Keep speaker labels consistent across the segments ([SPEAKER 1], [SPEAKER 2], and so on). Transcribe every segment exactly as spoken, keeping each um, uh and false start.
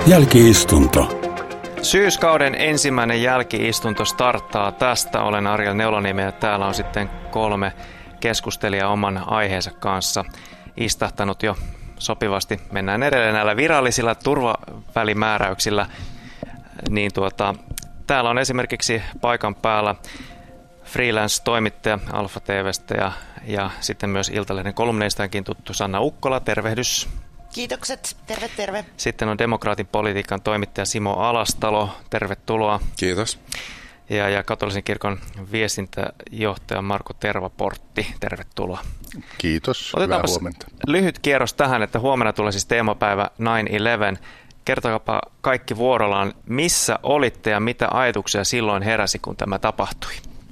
[SPEAKER 1] Jälki-istunto.
[SPEAKER 2] Syyskauden ensimmäinen jälki-istunto starttaa tästä. Olen Ariel Neuloniemi ja täällä on sitten kolme keskustelijaa oman aiheensa kanssa istahtanut jo sopivasti. Mennään edelleen näillä virallisilla turvavälimääräyksillä. Niin tuota, täällä on esimerkiksi paikan päällä freelance-toimittaja Alfa T V:stä ja, ja sitten myös Iltalehden kolumneistaankin tuttu Sanna Ukkola. Tervehdys.
[SPEAKER 3] Kiitokset. Terve, terve.
[SPEAKER 2] Sitten on Demokraatin politiikan toimittaja Simo Alastalo. Tervetuloa.
[SPEAKER 4] Kiitos.
[SPEAKER 2] Ja, ja katolisen kirkon viestintäjohtaja Marko Tervaportti. Tervetuloa.
[SPEAKER 4] Kiitos.
[SPEAKER 2] Otetaanpa
[SPEAKER 4] Hyvää huomenta.
[SPEAKER 2] Lyhyt kierros tähän, että huomenna tulee siis teemapäivä nine eleven. Kertokaapa kaikki vuorollaan, missä olitte ja mitä ajatuksia silloin heräsi, kun tämä tapahtui?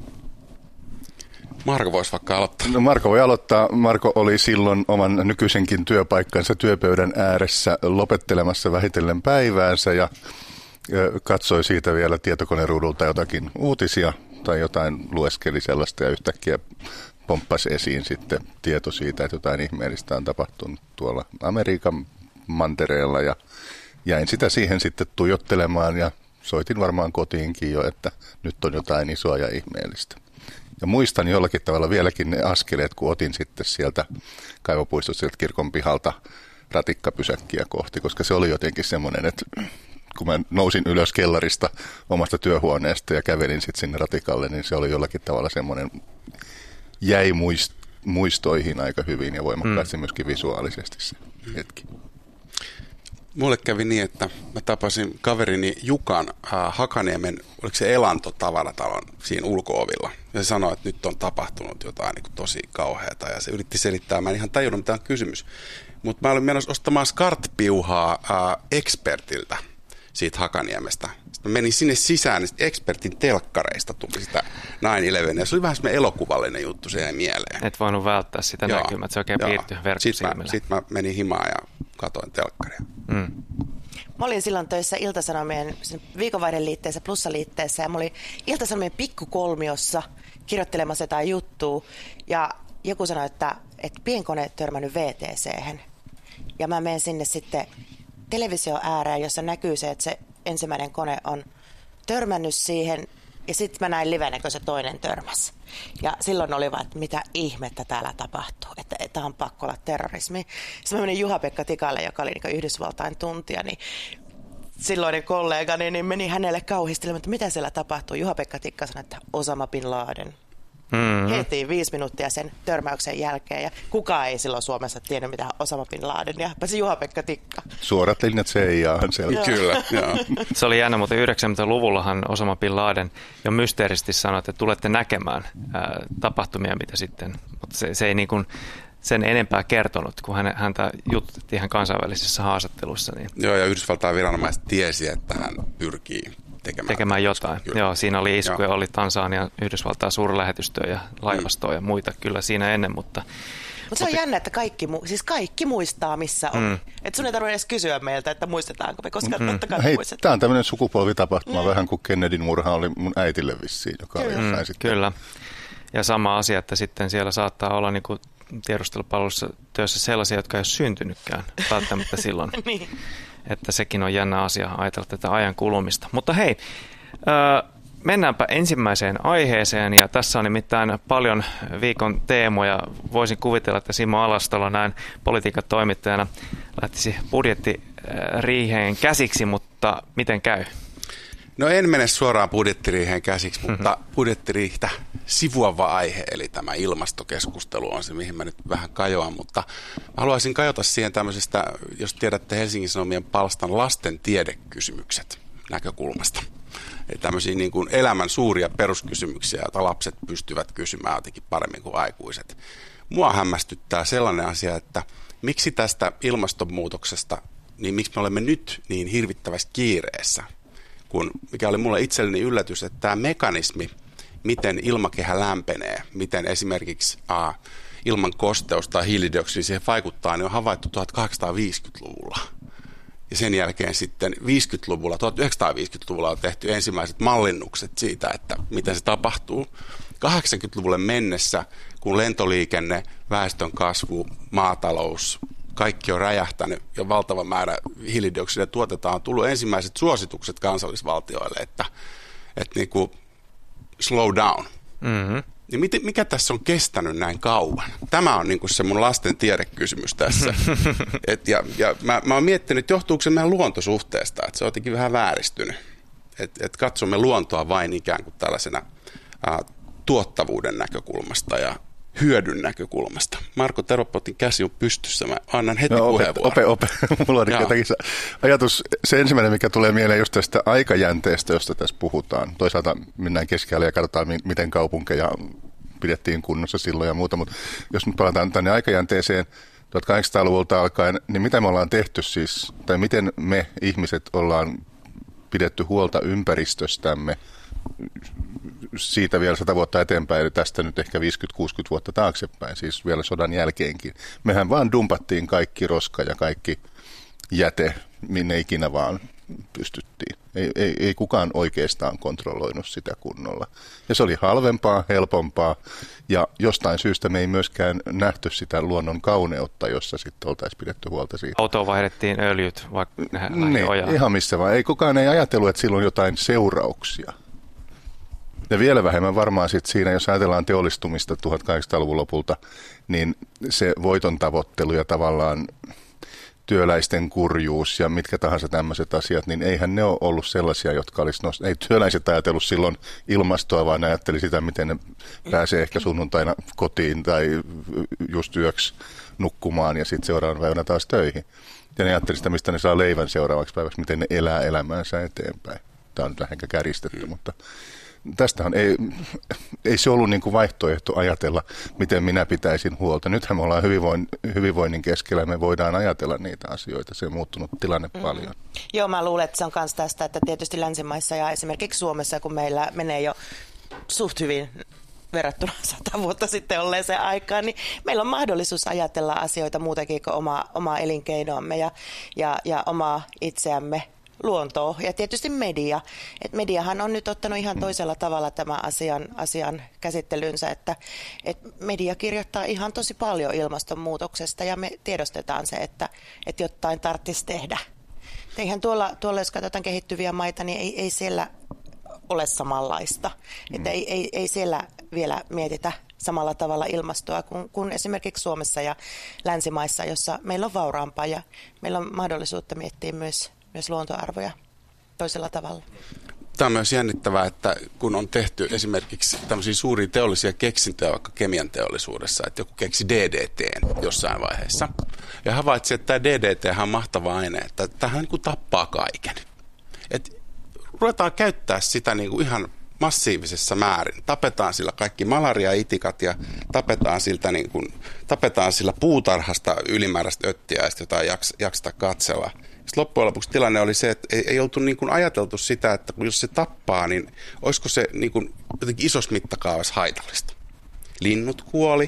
[SPEAKER 4] Marko voisi vaikka aloittaa.
[SPEAKER 5] No Marko voi aloittaa. Marko oli silloin oman nykyisenkin työpaikkansa työpöydän ääressä lopettelemassa vähitellen päiväänsä ja katsoi siitä vielä tietokoneruudulta jotakin uutisia tai jotain lueskeli sellaista ja yhtäkkiä pomppasi esiin sitten tieto siitä, että jotain ihmeellistä on tapahtunut tuolla Amerikan mantereella ja jäin sitä siihen sitten tuijottelemaan ja soitin varmaan kotiinkin jo, että nyt on jotain isoa ja ihmeellistä. Ja muistan jollakin tavalla vieläkin ne askeleet, kun otin sitten sieltä kaivopuistosta sieltä kirkon pihalta ratikkapysäkkiä kohti, koska se oli jotenkin semmoinen, että kun mä nousin ylös kellarista omasta työhuoneesta ja kävelin sitten sinne ratikalle, niin se oli jollakin tavalla semmoinen, jäi muist- muistoihin aika hyvin ja voimakkaasti mm. myöskin visuaalisesti se hetki.
[SPEAKER 4] Mulle kävi niin, että mä tapasin kaverini Jukan äh, Hakaniemen, oliko se Elanto-tavaratalon siinä ulko-ovilla. Ja se sanoi, että nyt on tapahtunut jotain niin kuin tosi kauheata ja se yritti selittää. Mä en ihan tajunnut, mitä on kysymys. Mutta mä olin menossa ostamaan skartpiuhaa äh, Expertiltä siitä Hakaniemestä. Sitten mä menin sinne sisään, niin Expertin telkkareista tuli sitä nine eleven. Ja se oli vähän semmoinen elokuvallinen juttu, se jäi mieleen.
[SPEAKER 2] Et voinut välttää sitä näkymää, että se oikein piirtyi verkkosilmillä.
[SPEAKER 4] Sitten mä, sit mä menin himaan ja katoin telkkaria.
[SPEAKER 2] Mm.
[SPEAKER 3] Mä olin silloin töissä Ilta-Sanomien viikonvaihdeliitteessä, plussaliitteessä ja mä olin Ilta-Sanomien pikkukolmiossa kirjoittelemassa jotain juttua ja joku sanoi, että, että pienkone törmännyt V T C:hen. Ja mä menen sinne sitten televisio ääreen, jossa näkyy se, että se ensimmäinen kone on törmännyt siihen ja sitten mä näin livenä, kun se toinen törmäsi. Ja silloin oli vaan, että mitä ihmettä täällä tapahtuu, että tämä on pakko olla terrorismi. Sitten mä menin Juha-Pekka Tikalle, joka oli niin Yhdysvaltain tuntija, niin silloinen kollegani niin meni hänelle kauhistelemaan, että mitä siellä tapahtuu. Juha-Pekka Tikka sanoi, että Osama Bin Laden. Mm-hmm. Heti viisi minuuttia sen törmäyksen jälkeen ja kukaan ei silloin Suomessa tiennyt mitä Osama Bin Laden ja pääsi Juha-Pekka Tikka.
[SPEAKER 5] Suorat linjat C I A:han siellä.
[SPEAKER 4] Kyllä.
[SPEAKER 2] Se oli jännä, mutta yhdeksänkymmentäluvullahan Osama Bin Laden jo mysteerisesti sanoi, että tulette näkemään ää, tapahtumia, mitä sitten, mutta se, se ei niin kuin sen enempää kertonut, kun hän, häntä jututettiin ihan kansainvälisissä haastatteluissa. Niin.
[SPEAKER 4] Joo, ja Yhdysvaltain viranomaiset tiesi, että hän pyrkii tekemään,
[SPEAKER 2] tekemään jotain. Kyllä. Joo, siinä oli iskuja, oli Tansanian, Yhdysvaltain suurlähetystöä ja laivastoa mm. ja muita kyllä siinä ennen, mutta...
[SPEAKER 3] Mutta se on jännä, että kaikki, siis kaikki muistaa, missä on. Mm. Että sun ei tarvitse edes kysyä meiltä, että muistetaanko me, koska mm. totta kai
[SPEAKER 5] Hei,
[SPEAKER 3] muistetaan.
[SPEAKER 5] tämä on tämmöinen sukupolvitapahtuma, mm. vähän kuin Kennedyn murha oli mun äitille vissiin, joka
[SPEAKER 3] kyllä.
[SPEAKER 5] oli jossain
[SPEAKER 2] mm,
[SPEAKER 5] sitten.
[SPEAKER 2] Kyllä, ja sama asia, että sitten siellä saattaa olla niin kuin tiedustelupalvelussa työssä sellaisia, jotka ei ole syntynytkään välttämättä silloin. Niin. Että sekin on jännä asia ajatella tätä ajan kulumista. Mutta hei, äh, mennäänpä ensimmäiseen aiheeseen ja tässä on nimittäin paljon viikon teemoja. Voisin kuvitella, että Simo Alastalo näin politiikan toimittajana lähtisi budjettiriiheen käsiksi, mutta miten käy?
[SPEAKER 4] No en mene suoraan budjettiriiheen käsiksi, mutta mm-hmm. budjettiriihtä sivuava aihe, eli tämä ilmastokeskustelu on se, mihin mä nyt vähän kajoan, mutta haluaisin kajota siihen tämmöisestä, jos tiedätte Helsingin Sanomien palstan lasten tiedekysymykset näkökulmasta. Eli tämmöisiä niin kuin elämän suuria peruskysymyksiä, joita lapset pystyvät kysymään jotenkin paremmin kuin aikuiset. Mua hämmästyttää sellainen asia, että miksi tästä ilmastonmuutoksesta, niin miksi me olemme nyt niin hirvittävässä kiireessä, kun, mikä oli mulle itselleni yllätys, että tämä mekanismi, miten ilmakehä lämpenee, miten esimerkiksi aa, ilman kosteus tai hiilidioksidi siihen vaikuttaa, niin on havaittu tuhatkahdeksansataaviisikymmentäluvulla. Ja sen jälkeen sitten viisikymmentäluvulla, tuhatyhdeksänsataaviisikymmentäluvulla on tehty ensimmäiset mallinnukset siitä, että miten se tapahtuu. kahdeksankymmentäluvulle mennessä, kun lentoliikenne, väestön kasvu, maatalous, kaikki on räjähtänyt ja valtava määrä hiilidioksidia tuotetaan, on tullut ensimmäiset suositukset kansallisvaltioille, että, että niin kuin slow down. Mm-hmm. Niin mikä tässä on kestänyt näin kauan? Tämä on niin kuin se mun lasten tiedekysymys tässä. Et ja ja mä, mä oon miettinyt, että johtuuko se meidän luontosuhteesta, että se on jotenkin vähän vääristynyt. Että et katsomme luontoa vain ikään kuin tällaisena ä, tuottavuuden näkökulmasta ja hyödyn näkökulmasta. Marko Teropotin käsi on pystyssä. Mä annan heti no, puheenvuoron.
[SPEAKER 5] Ope, ope. Mulla on jotenkin ajatus, se ensimmäinen, mikä tulee mieleen just tästä aikajänteestä, josta tässä puhutaan. Toisaalta mennään keskelle ja katsotaan, miten kaupunkeja pidettiin kunnossa silloin ja muuta, mutta jos nyt palataan tänne aikajänteeseen tuhatkahdeksansataaluvulta alkaen, niin mitä me ollaan tehty siis, tai miten me ihmiset ollaan pidetty huolta ympäristöstämme siitä vielä sata vuotta eteenpäin, eli tästä nyt ehkä viisikymmentä kuusikymmentä vuotta taaksepäin, siis vielä sodan jälkeenkin. Mehän vaan dumpattiin kaikki roska ja kaikki jäte, minne ikinä vaan pystyttiin. Ei, ei, ei kukaan oikeastaan kontrolloinut sitä kunnolla. Ja se oli halvempaa, helpompaa, ja jostain syystä me ei myöskään nähty sitä luonnon kauneutta, jossa sitten oltaisiin pidetty huolta siitä.
[SPEAKER 2] Autoon vaihdettiin öljyt, vaikka
[SPEAKER 5] niin, ihan missä vaan. Ei kukaan ei ajatellut, että sillä on jotain seurauksia. Ja vielä vähemmän varmaan sitten siinä, jos ajatellaan teollistumista tuhatkahdeksansataaluvun lopulta, niin se voiton tavoittelu ja tavallaan työläisten kurjuus ja mitkä tahansa tämmöiset asiat, niin eihän ne ole ollut sellaisia, jotka olisi nost- ei työläiset ajatellut silloin ilmastoa, vaan ne ajatteli sitä, miten ne pääsee ehkä sunnuntaina kotiin tai just yöksi nukkumaan ja sitten seuraavana päivänä taas töihin. Ja ne ajatteli sitä, mistä ne saa leivän seuraavaksi päiväksi, miten ne elää elämäänsä eteenpäin. Tämä on nyt vähän käristetty, mutta tästähän ei, ei se ollut niin kuin vaihtoehto ajatella, miten minä pitäisin huolta. Nythän me ollaan hyvinvoin, hyvinvoinnin keskellä ja me voidaan ajatella niitä asioita. Se on muuttunut tilanne mm. paljon.
[SPEAKER 3] Joo, mä luulen, että se on myös tästä, että tietysti länsimaissa ja esimerkiksi Suomessa, kun meillä menee jo suht hyvin verrattuna sata vuotta sitten olleeseen aikaan, niin meillä on mahdollisuus ajatella asioita muutenkin kuin omaa, omaa elinkeinoamme ja, ja, ja omaa itseämme. Luontoa ja tietysti media. Et mediahan on nyt ottanut ihan toisella tavalla tämän asian, asian käsittelynsä, että et media kirjoittaa ihan tosi paljon ilmastonmuutoksesta ja me tiedostetaan se, että et jotain tarvitsisi tehdä. Eihän tuolla, tuolla, jos katsotaan kehittyviä maita, niin ei, ei siellä ole samanlaista. Mm. Että ei, ei, ei siellä vielä mietitä samalla tavalla ilmastoa kuin, kuin esimerkiksi Suomessa ja länsimaissa, jossa meillä on vauraampaa ja meillä on mahdollisuutta miettiä myös myös luontoarvoja toisella tavalla.
[SPEAKER 4] Tämä on myös jännittävää, että kun on tehty esimerkiksi tämmöisiä suuria teollisia keksintöjä vaikka kemian teollisuudessa, että joku keksi D D T:n jossain vaiheessa. Ja havaitsi, että tämä D D T on mahtava aine, että tämähän niin kuin tappaa kaiken. Että ruvetaan käyttää sitä niin kuin ihan massiivisessa määrin. Tapetaan sillä kaikki malaria-itikat ja tapetaan, siltä niin kuin, tapetaan sillä puutarhasta ylimääräistä öttiäistä, jota ei jaksa, jakseta katsella. Sitten loppujen lopuksi tilanne oli se, että ei, ei oltu niin kuin ajateltu sitä, että jos se tappaa, niin olisiko se niin kuin jotenkin isossa mittakaavassa haitallista. Linnut kuoli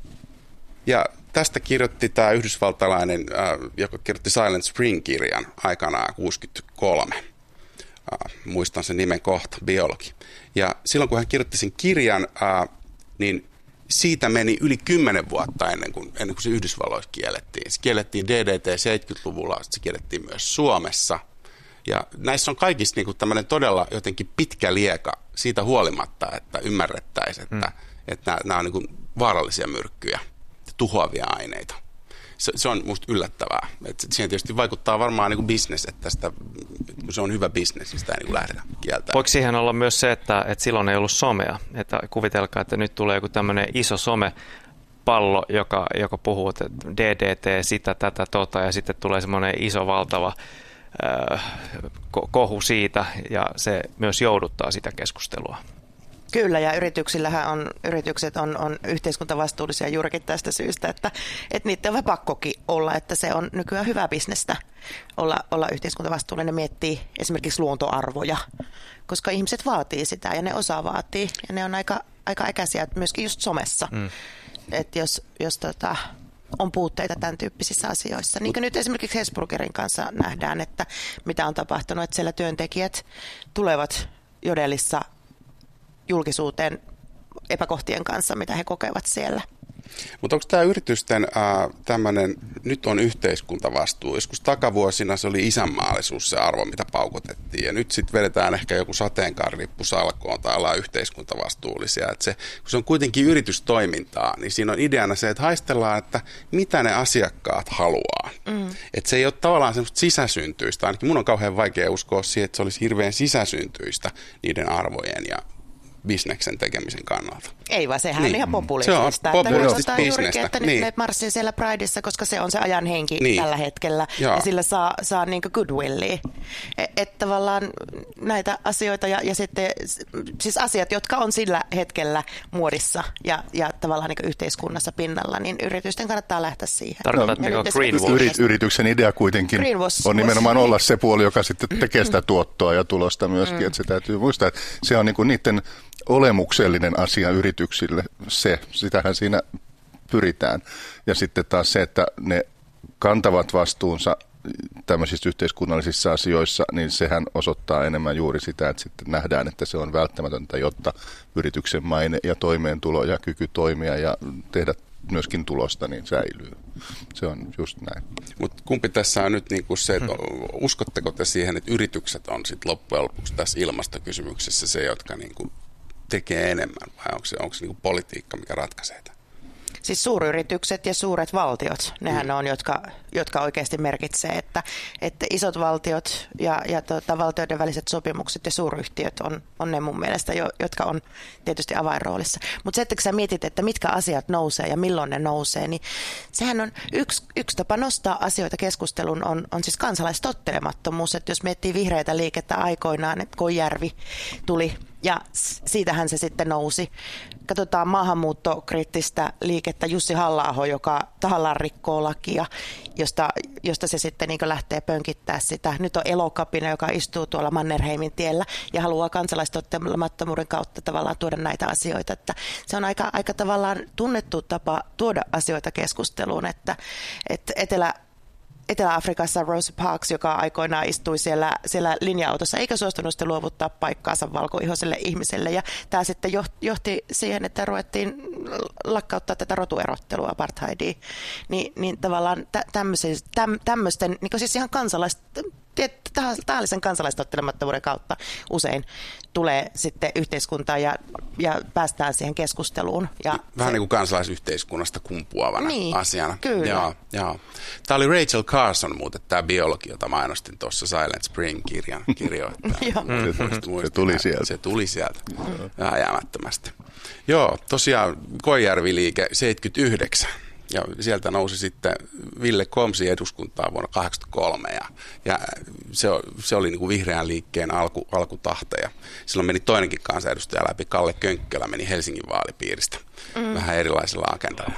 [SPEAKER 4] ja tästä kirjoitti tämä yhdysvaltalainen, äh, joka kirjoitti Silent Spring-kirjan aikanaan kuusikymmentäkolme. Äh, muistan sen nimen kohta, biologi. Ja silloin kun hän kirjoitti sen kirjan, äh, niin siitä meni yli kymmenen vuotta ennen kuin, ennen kuin se Yhdysvalloissa kiellettiin. Se kiellettiin D D T seitsemänkymmentäluvulla, se kiellettiin myös Suomessa. Ja näissä on kaikissa niin kuin tämmöinen todella jotenkin pitkä lieka siitä huolimatta, että ymmärrettäisiin, että, mm. että nämä, nämä on niin kuin vaarallisia myrkkyjä, tuhoavia aineita. Se, se on musta yllättävää. Että siihen tietysti vaikuttaa varmaan niin kuin business, että sitä, kun se on hyvä business, niin sitä ei niin lähdetä kieltämään.
[SPEAKER 2] Voiko siihen olla myös se, että, että silloin ei ollut somea? Että kuvitelkaa, että nyt tulee joku tämmöinen iso somepallo, joka, joka puhuu, että D D T, sitä, tätä, tota, ja sitten tulee semmoinen iso valtava äh, kohu siitä, ja se myös jouduttaa sitä keskustelua.
[SPEAKER 3] Kyllä, ja yrityksillähän on, yritykset on, on yhteiskuntavastuullisia juurikin tästä syystä, että, että niiden on pakkokin olla, että se on nykyään hyvää bisnestä olla, olla yhteiskuntavastuullinen, miettii esimerkiksi luontoarvoja, koska ihmiset vaatii sitä ja ne osaa vaatii ja ne on aika, aika äkäisiä myöskin just somessa, mm. että jos, jos tota, on puutteita tämän tyyppisissä asioissa. Niin kuin nyt esimerkiksi Hesburgerin kanssa nähdään, että mitä on tapahtunut, että siellä työntekijät tulevat Jodelissa julkisuuteen epäkohtien kanssa, mitä he kokevat siellä.
[SPEAKER 4] Mutta onko tämä yritysten äh, tämmöinen, nyt on yhteiskuntavastuu, joskus takavuosina se oli isänmaallisuus se arvo, mitä paukotettiin, ja nyt sitten vedetään ehkä joku sateenkaarilippu salkoon tai ollaan yhteiskuntavastuullisia. Et se, kun se on kuitenkin yritystoimintaa, niin siinä on ideana se, että haistellaan, että mitä ne asiakkaat haluaa. Mm. Että se ei ole tavallaan semmoista sisäsyntyistä, ainakin mun on kauhean vaikea uskoa siihen, että se olisi hirveän sisäsyntyistä niiden arvojen ja bisneksen tekemisen kannalta.
[SPEAKER 3] Ei vaan, sehän niin. on ihan populistista.
[SPEAKER 4] Se on populistista
[SPEAKER 3] bisnestä. Että niin. nyt ne marssii siellä Prideissa, koska se on se ajan henki niin. tällä hetkellä. Jaa. Ja sillä saa, saa niin kuin goodwillia. Että tavallaan näitä asioita ja, ja sitten siis asiat, jotka on sillä hetkellä muodissa ja, ja tavallaan niin yhteiskunnassa pinnalla, niin yritysten kannattaa lähteä siihen.
[SPEAKER 2] Tarkoitatteko greenwash?
[SPEAKER 5] Yrit, yrityksen idea kuitenkin greenwash on nimenomaan olla niin. se puoli, joka sitten tekee sitä tuottoa ja tulosta myöskin. Mm. Että se täytyy muistaa, että se on niin kuin niiden olemuksellinen asia yrityksille, se, sitähän siinä pyritään. Ja sitten taas se, että ne kantavat vastuunsa tämmöisissä yhteiskunnallisissa asioissa, niin sehän osoittaa enemmän juuri sitä, että sitten nähdään, että se on välttämätöntä, jotta yrityksen maine ja toimeentulo ja kyky toimia ja tehdä myöskin tulosta, niin säilyy. Se on just näin.
[SPEAKER 4] Mutta kumpi tässä on nyt niinku se, että uskotteko te siihen, että yritykset on sitten loppujen lopuksi tässä ilmastokysymyksessä se, jotka niinku tekee enemmän, vai onko se, onko se niinku politiikka, mikä ratkaisee tämän?
[SPEAKER 3] Siis suuryritykset ja suuret valtiot, nehän mm. on, jotka, jotka oikeasti merkitsee, että, että isot valtiot ja, ja tota, valtioiden väliset sopimukset ja suuryhtiöt on, on ne mun mielestä, jo, jotka on tietysti avainroolissa. Mutta se, että kun sä mietit, että mitkä asiat nousee ja milloin ne nousee, niin sehän on yksi, yksi tapa nostaa asioita keskusteluun on, on siis kansalaistottelemattomuus. Että jos miettii vihreitä liikettä aikoinaan, että Koijärvi tuli ja siitähän se sitten nousi. Katsotaan maahanmuuttokriittistä liikettä Jussi Halla-aho, joka tahallaan rikkoo lakia, josta, josta se sitten niin lähtee pönkittää sitä. Nyt on Elokapina, joka istuu tuolla Mannerheimin tiellä ja haluaa kansalaistottelemattomuuden kautta tavallaan tuoda näitä asioita. Että se on aika, aika tavallaan tunnettu tapa tuoda asioita keskusteluun, että, että Etelä Etelä-Afrikassa Rosa Parks, joka aikoinaan istui siellä, siellä linja-autossa, eikä suostunut sitten luovuttaa paikkaansa valkoihoiselle ihmiselle. Ja tämä sitten johti siihen, että ruvettiin lakkauttaa tätä rotuerottelua, apartheidia. Ni, niin tavallaan tämmöisten, niin siis ihan kansalaisten, tahallisen kansalaistottelemattomuuden kautta usein tulee sitten yhteiskuntaan ja, ja päästään siihen keskusteluun. Ja
[SPEAKER 4] vähän
[SPEAKER 3] se,
[SPEAKER 4] niin kuin kansalaisyhteiskunnasta kumpuavana
[SPEAKER 3] niin,
[SPEAKER 4] asiana.
[SPEAKER 3] Kyllä.
[SPEAKER 4] Joo, joo. Tämä oli Rachel Carson muuten, tämä biologi, jota mainostin tuossa Silent Spring-kirjan kirjoittaja.
[SPEAKER 5] mm. Se tuli sieltä.
[SPEAKER 4] Se tuli sieltä, vähän jäämättömästi. Joo, tosiaan Koijärvi-liike seitsemänkymmentäyhdeksän. Ja sieltä nousi sitten Ville Komsi eduskuntaan vuonna kahdeksankymmentäkolme ja, ja se, se oli niin kuin vihreän liikkeen alku, alkutahteja. Silloin meni toinenkin kansanedustaja läpi, Kalle Könkkölä meni Helsingin vaalipiiristä mm. vähän erilaisella agendalla.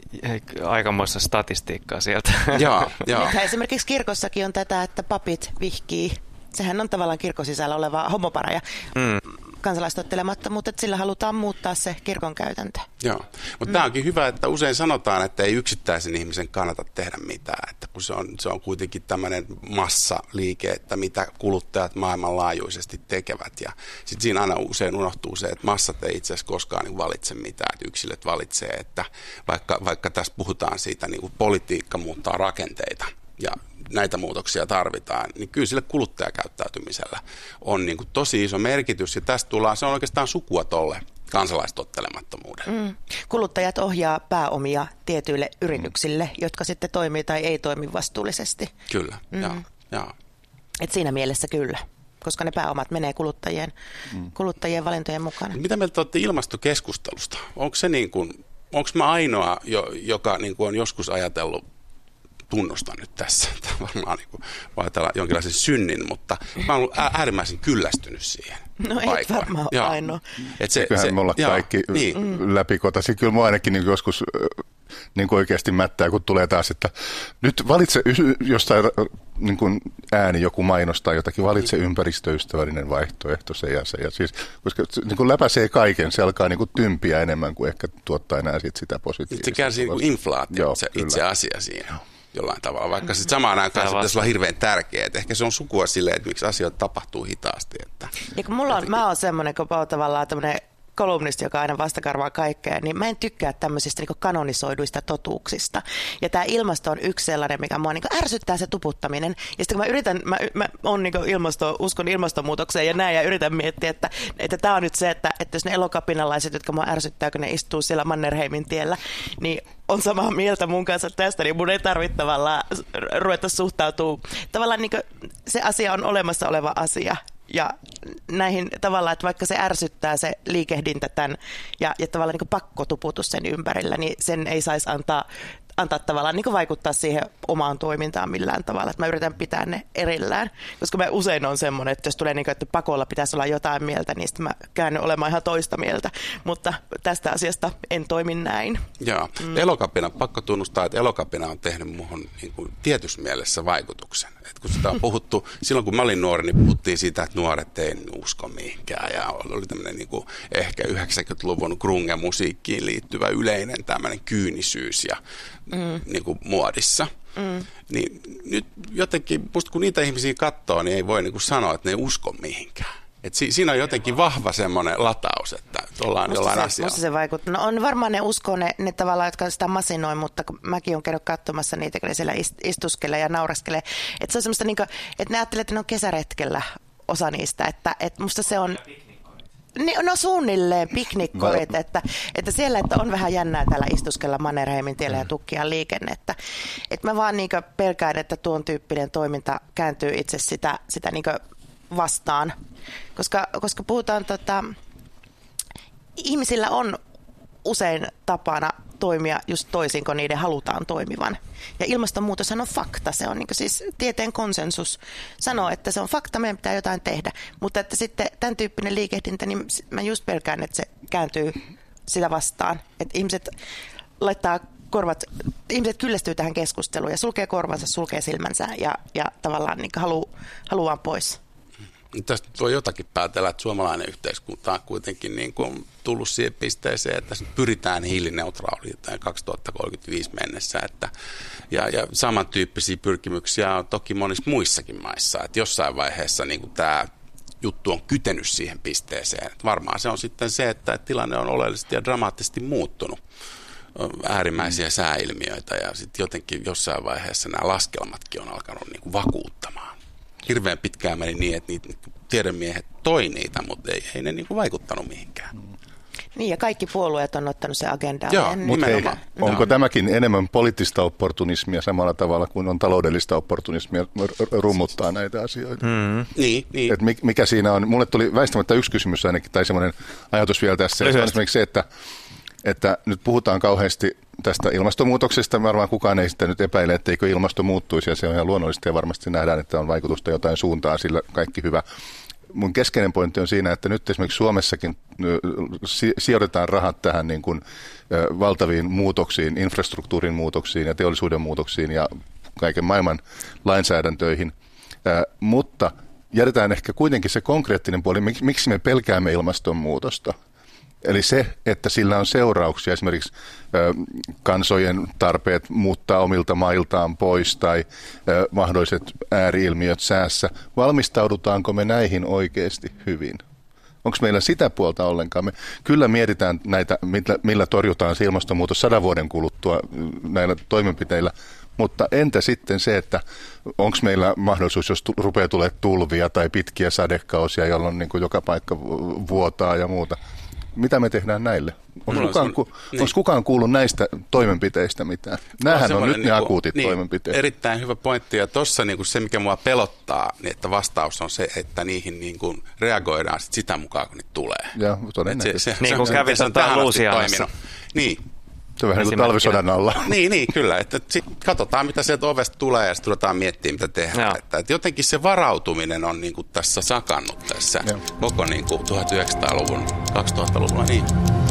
[SPEAKER 2] Aikamoista statistiikkaa sieltä.
[SPEAKER 4] Joo, joo.
[SPEAKER 3] Esimerkiksi kirkossakin on tätä, että papit vihkii. Sehän on tavallaan kirkon sisällä oleva homopareja. Mm. kansalaistottelemattomuutta, että sillä halutaan muuttaa se kirkon käytäntö.
[SPEAKER 4] Joo, mutta mm. tämä onkin hyvä, että usein sanotaan, että ei yksittäisen ihmisen kannata tehdä mitään, että kun se on, se on kuitenkin tämmöinen massaliike, että mitä kuluttajat maailmanlaajuisesti tekevät ja sitten siinä aina usein unohtuu se, että massat ei itse asiassa koskaan niin valitse mitään, että yksilöt valitsee, että vaikka, vaikka tässä puhutaan siitä, niin kuin politiikka muuttaa rakenteita ja näitä muutoksia tarvitaan, niin kyllä sille kuluttajakäyttäytymisellä on niin kuin tosi iso merkitys ja tästä tullaan, se on oikeastaan sukua tolle kansalaistottelemattomuuden. Mm.
[SPEAKER 3] Kuluttajat ohjaa pääomia tietyille yrityksille, jotka sitten toimii tai ei toimi vastuullisesti.
[SPEAKER 4] Kyllä, mm. joo, joo.
[SPEAKER 3] Et siinä mielessä kyllä, koska ne pääomat menee kuluttajien, mm. kuluttajien valintojen mukana.
[SPEAKER 4] Mitä mieltä olette ilmastokeskustelusta? Onko se niin kuin, onko mä ainoa, joka niin kuin on joskus ajatellut, tunnustan nyt tässä, tämä varmaan niin ajatella jonkinlaisen synnin, mutta mä oon äärimmäisen kyllästynyt siihen.
[SPEAKER 3] No ei varmaan ole ainoa.
[SPEAKER 5] Eiköhän me olla kaikki niin. läpikotaisin. Kyllä mä ainakin niin joskus niin oikeasti mättää, kun tulee taas, että nyt valitse jostain niin kuin ääni, joku mainostaa jotakin, valitse ympäristöystävällinen vaihtoehto se ja se. Ja siis, koska niin kuin läpäisee kaiken, se alkaa niin kuin tympiä enemmän kuin ehkä tuottaa enää sit sitä positiivista.
[SPEAKER 4] Se kärsii niin inflaatio itse asia siinä. Jollain tavalla, vaikka sitten samaan aikaan se pitäisi olla hirveän tärkeää. Että ehkä se on sukua silleen, että miksi asioita tapahtuu hitaasti. Että,
[SPEAKER 3] ja kun mulla on, mä oon semmoinen, kun on tavallaan tämmöinen kolumnisti, joka aina vastakarvaa kaikkea, niin mä en tykkää tämmöisistä niin kanonisoiduista totuuksista. Ja tämä ilmasto on yksi sellainen, mikä mua niin ärsyttää se tuputtaminen. Ja sitten kun mä yritän, mä, mä on niin ilmasto, uskon ilmastonmuutokseen ja näin, ja yritän miettiä, että että tämä on nyt se, että, että jos ne elokapinalaiset, jotka mua ärsyttää, kun ne istuu siellä Mannerheimin tiellä, niin on samaa mieltä mun kanssa tästä, niin mun ei tarvitse tavallaan ruveta suhtautua. Tavallaan niin se asia on olemassa oleva asia. Ja näihin tavallaan, että vaikka se ärsyttää se liikehdintä tämän ja, ja tavallaan niin pakkotuputus sen ympärillä, niin sen ei saisi antaa, antaa tavallaan niin vaikuttaa siihen omaan toimintaan millään tavalla. Että mä yritän pitää ne erillään, koska mä usein on semmoinen, että jos tulee niin kuin, että pakolla pitäisi olla jotain mieltä, niin sitten mä käännyn olemaan ihan toista mieltä. Mutta tästä asiasta en toimi näin.
[SPEAKER 4] Joo. Mm. Elokapina, pakko tunnustaa, että Elokapina on tehnyt muuhun niin kuin tietyssä mielessä vaikutuksen. Et kun sitä on puhuttu, silloin kun mä olin nuori, niin puhuttiin siitä, että nuoret ei usko mihinkään. Ja oli tämmöinen niin kuin ehkä yhdeksänkymmentäluvun grunge-musiikkiin liittyvä yleinen tämmöinen kyynisyys ja mm. niin kuin muodissa. Mm. Niin nyt jotenkin, musta kun niitä ihmisiä katsoo, niin ei voi niin kuin sanoa, että ne ei usko mihinkään. Et si- siinä on jotenkin vahva semmoinen lataus, että ollaan musta jollain se, asialla. Musta
[SPEAKER 3] se vaikuttaa. No on varmaan ne uskoo ne, ne tavallaan, jotka sitä masinoi, mutta mäkin olen käynyt katsomassa niitä, kun ne siellä istuskelee ja nauraskelee. Että se on semmoista, niin kuin, että ne ajattelee, että ne on kesäretkellä osa niistä. Että, että musta se on... No suunnilleen piknikkorit, että, että siellä että on vähän jännää täällä istuskella Mannerheimin tiellä ja tukkia liikennettä. Että mä vaan niin pelkään, että tuon tyyppinen toiminta kääntyy itse sitä, sitä niin vastaan. Koska, koska puhutaan, tota, ihmisillä on usein tapana toimia just toisin, kun niiden halutaan toimivan. Ja ilmastonmuutoshan on fakta. Se on niin kuin siis tieteen konsensus sanoo, että se on fakta, meidän pitää jotain tehdä. Mutta että sitten tämän tyyppinen liikehdintä, niin mä just pelkään, että se kääntyy sitä vastaan. Että ihmiset laittaa korvat, ihmiset kyllästyy tähän keskusteluun ja sulkee korvansa, sulkee silmänsä ja, ja tavallaan niin halu, haluaa pois.
[SPEAKER 4] Tästä voi jotakin päätellä, että suomalainen yhteiskunta on kuitenkin niin kuin tullut siihen pisteeseen, että pyritään hiilineutraaliuteen kaksituhattakolmekymmentäviisi mennessä. Että, ja, ja samantyyppisiä pyrkimyksiä on toki monissa muissakin maissa. Että jossain vaiheessa niin kuin tämä juttu on kytenyt siihen pisteeseen. Että varmaan se on sitten se, että tilanne on oleellisesti ja dramaattisesti muuttunut. Äärimmäisiä sääilmiöitä ja sitten jotenkin jossain vaiheessa nämä laskelmatkin on alkanut niin kuin vakuuttamaan. Hirveän pitkään meni niin, että niitä tiedemiehet toi niitä, mutta ei, ei ne niin kuin vaikuttanut mihinkään.
[SPEAKER 3] Niin, ja kaikki puolueet on ottanut se agendaan.
[SPEAKER 5] Joo, mutta hei, onko no. tämäkin enemmän poliittista opportunismia samalla tavalla kuin on taloudellista opportunismia rummuttaa näitä asioita?
[SPEAKER 4] Mm. Niin, niin.
[SPEAKER 5] Et mikä siinä on? Mulle tuli väistämättä yksi kysymys ainakin, tai semmoinen ajatus vielä tässä. On esimerkiksi se, että, että nyt puhutaan kauheasti tästä ilmastonmuutoksesta. Varmaan kukaan ei sitä nyt epäile, etteikö ilmasto muuttuisi, ja se on ihan luonnollista, ja varmasti nähdään, että on vaikutusta jotain suuntaan, sillä kaikki hyvä. Mun keskeinen pointti on siinä, että nyt esimerkiksi Suomessakin sijoitetaan rahat tähän niin kuin valtaviin muutoksiin, infrastruktuurin muutoksiin ja teollisuuden muutoksiin ja kaiken maailman lainsäädäntöihin, mutta jätetään ehkä kuitenkin se konkreettinen puoli, miksi me pelkäämme ilmastonmuutosta. Eli se, että sillä on seurauksia, esimerkiksi ö, kansojen tarpeet muuttaa omilta mailtaan pois tai ö, mahdolliset ääriilmiöt säässä. Valmistaudutaanko me näihin oikeasti hyvin? Onko meillä sitä puolta ollenkaan? Me kyllä mietitään näitä, millä, millä torjutaan se ilmastonmuutos sadan vuoden kuluttua näillä toimenpiteillä, mutta entä sitten se, että onko meillä mahdollisuus, jos tu- rupeaa tulemaan tulvia tai pitkiä sadekausia, jolloin niin kuin joka paikka vuotaa ja muuta? Mitä me tehdään näille? Onko kukaan, ku, niin. kukaan kuullut näistä toimenpiteistä mitään? Nämähän on, on nyt ne niin akuutit niin, toimenpiteet.
[SPEAKER 4] Erittäin hyvä pointti. Ja tuossa niin se, mikä mua pelottaa, niin että vastaus on se, että niihin niin kuin reagoidaan sit sitä mukaan, kun niitä tulee.
[SPEAKER 5] Ja todennäköisesti.
[SPEAKER 2] Se, se, niin kuin kävi sen Luusianassa.
[SPEAKER 4] Niin.
[SPEAKER 5] Se on vähän niin kuin talvisodan alla.
[SPEAKER 4] Niin, niin kyllä. Että sit katsotaan, mitä sieltä ovesta tulee ja sitten ruvetaan miettimään, mitä tehdään. Että, että jotenkin se varautuminen on niin kuin tässä sakannut tässä Joo. koko niin kuin tuhatyhdeksänsataaluvun, kaksituhattaluvulla. Niin.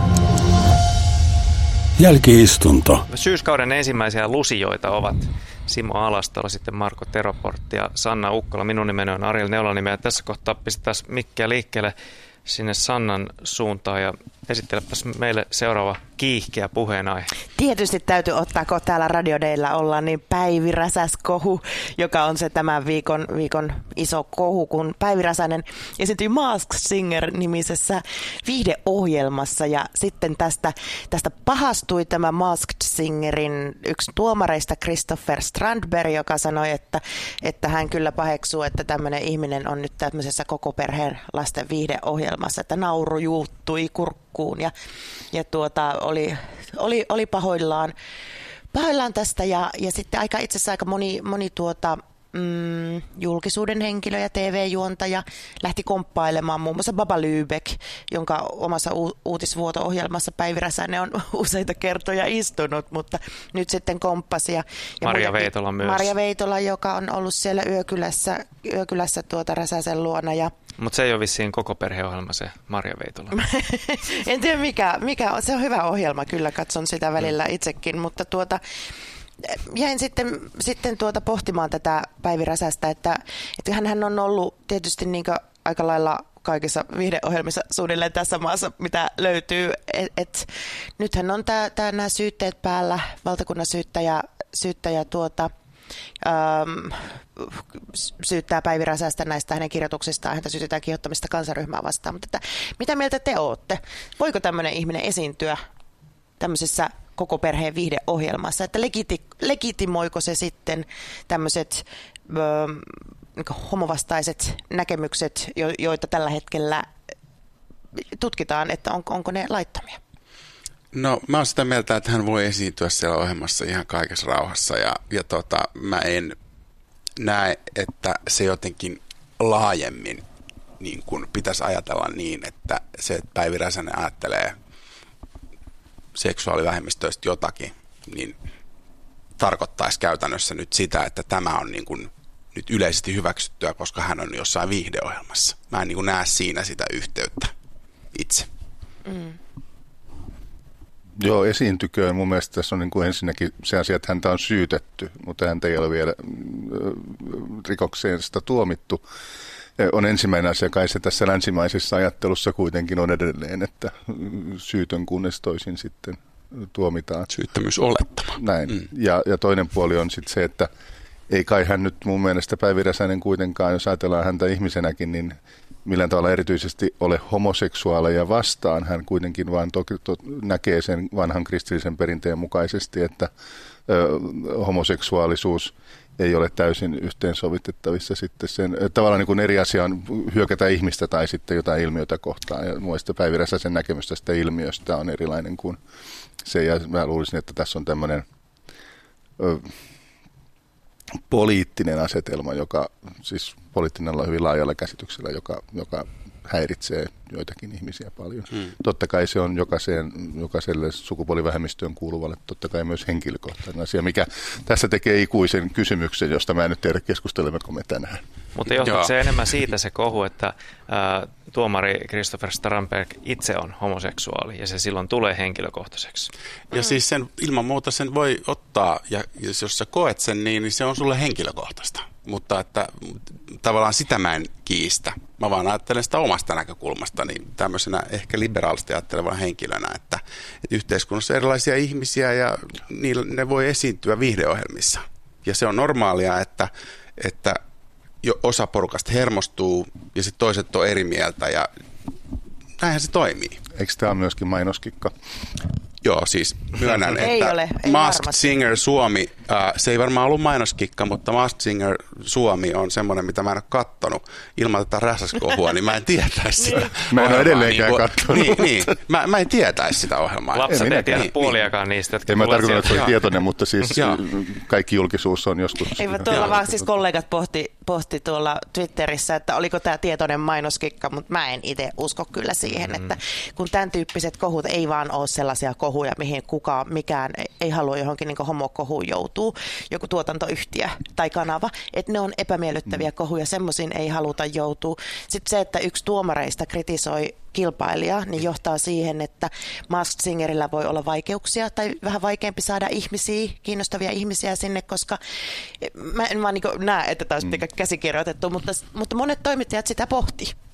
[SPEAKER 1] Jälki-istunto.
[SPEAKER 2] Syyskauden ensimmäisiä lusijoita ovat Simo Alastola, sitten Marko Teroportti ja Sanna Ukkola. Minun nimeni on Ariel Neulaniemi ja tässä kohtaa pistetään mikkiä liikkeelle sinne Sannan suuntaan ja esittelepäs meille seuraava kiihkeä puheenaihe.
[SPEAKER 3] Tietysti täytyy ottaa, kun täällä Radio Daylla ollaan, niin Päivi Räsäs-kohu, joka on se tämän viikon, viikon iso kohu, kun Päivi Räsänen esiintyi Masked Singer-nimisessä viihdeohjelmassa. Ja sitten tästä, tästä pahastui tämä Masked Singerin yksi tuomareista, Christopher Strandberg, joka sanoi, että, että hän kyllä paheksuu, että tämmöinen ihminen on nyt tämmöisessä koko perheen lasten viihdeohjelmassa, että nauru juuttui kurkkuun ja, ja tuota, oli, oli, oli pahoillaan, pahoillaan tästä ja, ja sitten aika, itse asiassa aika moni, moni tuota, mm, julkisuuden henkilö ja T V-juontaja lähti komppailemaan, muun muassa Baba Lübeck, jonka omassa u- uutisvuoto-ohjelmassa Päivi Räsänen on useita kertoja istunut, mutta nyt sitten komppasi. Ja, ja
[SPEAKER 2] Marja
[SPEAKER 3] muuten,
[SPEAKER 2] Veitola myös.
[SPEAKER 3] Marja Veitola, joka on ollut siellä yökylässä, yökylässä tuota Räsäsen luona. Ja
[SPEAKER 2] mutta se ei ole vissiin koko perheohjelma se Marja Veitola.
[SPEAKER 3] En tiedä mikä, mikä on. Se on hyvä ohjelma, kyllä katson sitä välillä itsekin, mutta tuota, jäin sitten, sitten tuota pohtimaan tätä Päivi Räsästä, että, että hänhän on ollut tietysti niin kuin aika lailla kaikissa viihdeohjelmissa suunnilleen tässä maassa, mitä löytyy. Et, et, nythän on tää, tää, nämä syytteet päällä, valtakunnan syyttäjä, syyttäjä tuota, Ähm, syyttää Päivi Räsästä näistä hänen kirjoituksistaan, häntä syytetään kiihottamista kansanryhmää vastaan. Mutta että, mitä mieltä te olette? Voiko tämmöinen ihminen esiintyä tämmöisessä koko perheen viihdeohjelmassa? Että legiti, legitimoiko se sitten tämmöiset ähm, homovastaiset näkemykset, jo, joita tällä hetkellä tutkitaan, että on, onko ne laittomia?
[SPEAKER 4] No mä oon sitä mieltä, että hän voi esiintyä siellä ohjelmassa ihan kaikessa rauhassa ja, ja tota, mä en näe, että se jotenkin laajemmin niin kun pitäisi ajatella niin, että se, että Päivi Räsänen ajattelee seksuaalivähemmistöistä jotakin, niin tarkoittaisi käytännössä nyt sitä, että tämä on niin kun nyt yleisesti hyväksyttyä, koska hän on jossain viihdeohjelmassa. Mä en niin kun näe siinä sitä yhteyttä itse. Mm.
[SPEAKER 5] Joo, esiintyköön. Mun mielestä tässä on niin kuin ensinnäkin se asia, että häntä on syytetty, mutta häntä ei ole vielä rikokseen sitä tuomittu. On ensimmäinen asia, kai se tässä länsimaisessa ajattelussa kuitenkin on edelleen, että syytön kunnes toisin sitten tuomitaan.
[SPEAKER 4] Syyttömyysolettama.
[SPEAKER 5] Näin. Mm. Ja, ja toinen puoli on sitten se, että ei kai hän nyt mun mielestä Päivi Räsänen kuitenkaan, jos ajatellaan häntä ihmisenäkin, niin millään tavalla erityisesti ole homoseksuaaleja vastaan. Hän kuitenkin vaan toki to, näkee sen vanhan kristillisen perinteen mukaisesti, että ö, homoseksuaalisuus ei ole täysin yhteensovitettavissa sitten sen. Tavallaan niin kuin eri asia on hyökätä ihmistä tai sitten jotain ilmiötä kohtaan. Ja muista Päivi Räsäsen näkemys tästä ilmiöstä on erilainen kuin se. Ja mä luulisin, että tässä on tämmöinen ö, poliittinen asetelma, joka siis poliittinen on hyvin laajalla käsityksellä, joka, joka häiritsee joitakin ihmisiä paljon. Hmm. Totta kai se on jokaiseen, jokaiselle sukupuolivähemmistöön kuuluvalle totta kai myös henkilökohtainen asia, mikä tässä tekee ikuisen kysymyksen, josta mä en nyt tiedä keskustelemmeko me tänään.
[SPEAKER 2] Mutta johtuuko se enemmän siitä se kohu, että ää, tuomari Christopher Strandberg itse on homoseksuaali ja se silloin tulee henkilökohtaiseksi?
[SPEAKER 4] Ja siis sen, ilman muuta sen voi ottaa ja jos sä koet sen niin, niin se on sulle henkilökohtaista. Mutta että tavallaan sitä mä en kiistä. Mä vaan ajattelen sitä omasta näkökulmasta niin tämmöisenä ehkä liberaalisti ajattelevana henkilönä, että, että yhteiskunnassa on erilaisia ihmisiä ja niille, ne voi esiintyä viihdeohjelmissa. Ja se on normaalia, että, että jo osa porukasta hermostuu ja sitten toiset on eri mieltä ja näinhän se toimii.
[SPEAKER 5] Eikö tämä ole myöskin mainoskikka?
[SPEAKER 4] Joo, siis myönnän,
[SPEAKER 3] ei
[SPEAKER 4] että
[SPEAKER 3] ole, ei
[SPEAKER 4] Masked
[SPEAKER 3] varmasti.
[SPEAKER 4] Singer Suomi, äh, se ei varmaan ollut mainoskikka, mutta Masked Singer Suomi on semmoinen, mitä mä en ole kattonut. Ilman tätä räsäskohua, niin mä en tietäisi sitä.
[SPEAKER 5] Mä en ole edelleenkään
[SPEAKER 4] niin,
[SPEAKER 5] kattonut.
[SPEAKER 4] Niin, niin. Mä, mä en tietäisi sitä ohjelmaa.
[SPEAKER 2] Lapset ei tiedä
[SPEAKER 4] niin,
[SPEAKER 2] puoliakaan niistä, jotka
[SPEAKER 5] En mä tarkoita, että se
[SPEAKER 2] sieltä.
[SPEAKER 5] on tietoinen, mutta siis
[SPEAKER 4] Joo.
[SPEAKER 5] kaikki julkisuus on joskus.
[SPEAKER 3] Eivät tuolla vaan siis kollegat pohti, pohti tuolla Twitterissä, että oliko tämä tietoinen mainoskikka, mutta mä en itse usko kyllä siihen, mm. että kun tämän tyyppiset kohut ei vaan ole sellaisia kohuja, mihin kukaan, mikään ei halua johonkin niin homokohuun joutuu, joku tuotantoyhtiö tai kanava, että ne on epämiellyttäviä mm. kohuja, semmoisiin ei haluta joutua. Sitten se, että yksi tuomareista kritisoi kilpailijaa, niin johtaa siihen, että Masked Singerillä voi olla vaikeuksia tai vähän vaikeampi saada ihmisiä, kiinnostavia ihmisiä sinne, koska mä en vaan niin näe, että tämä olisi mm. käsikirjoitettu, mutta, mutta monet toimittajat sitä pohti.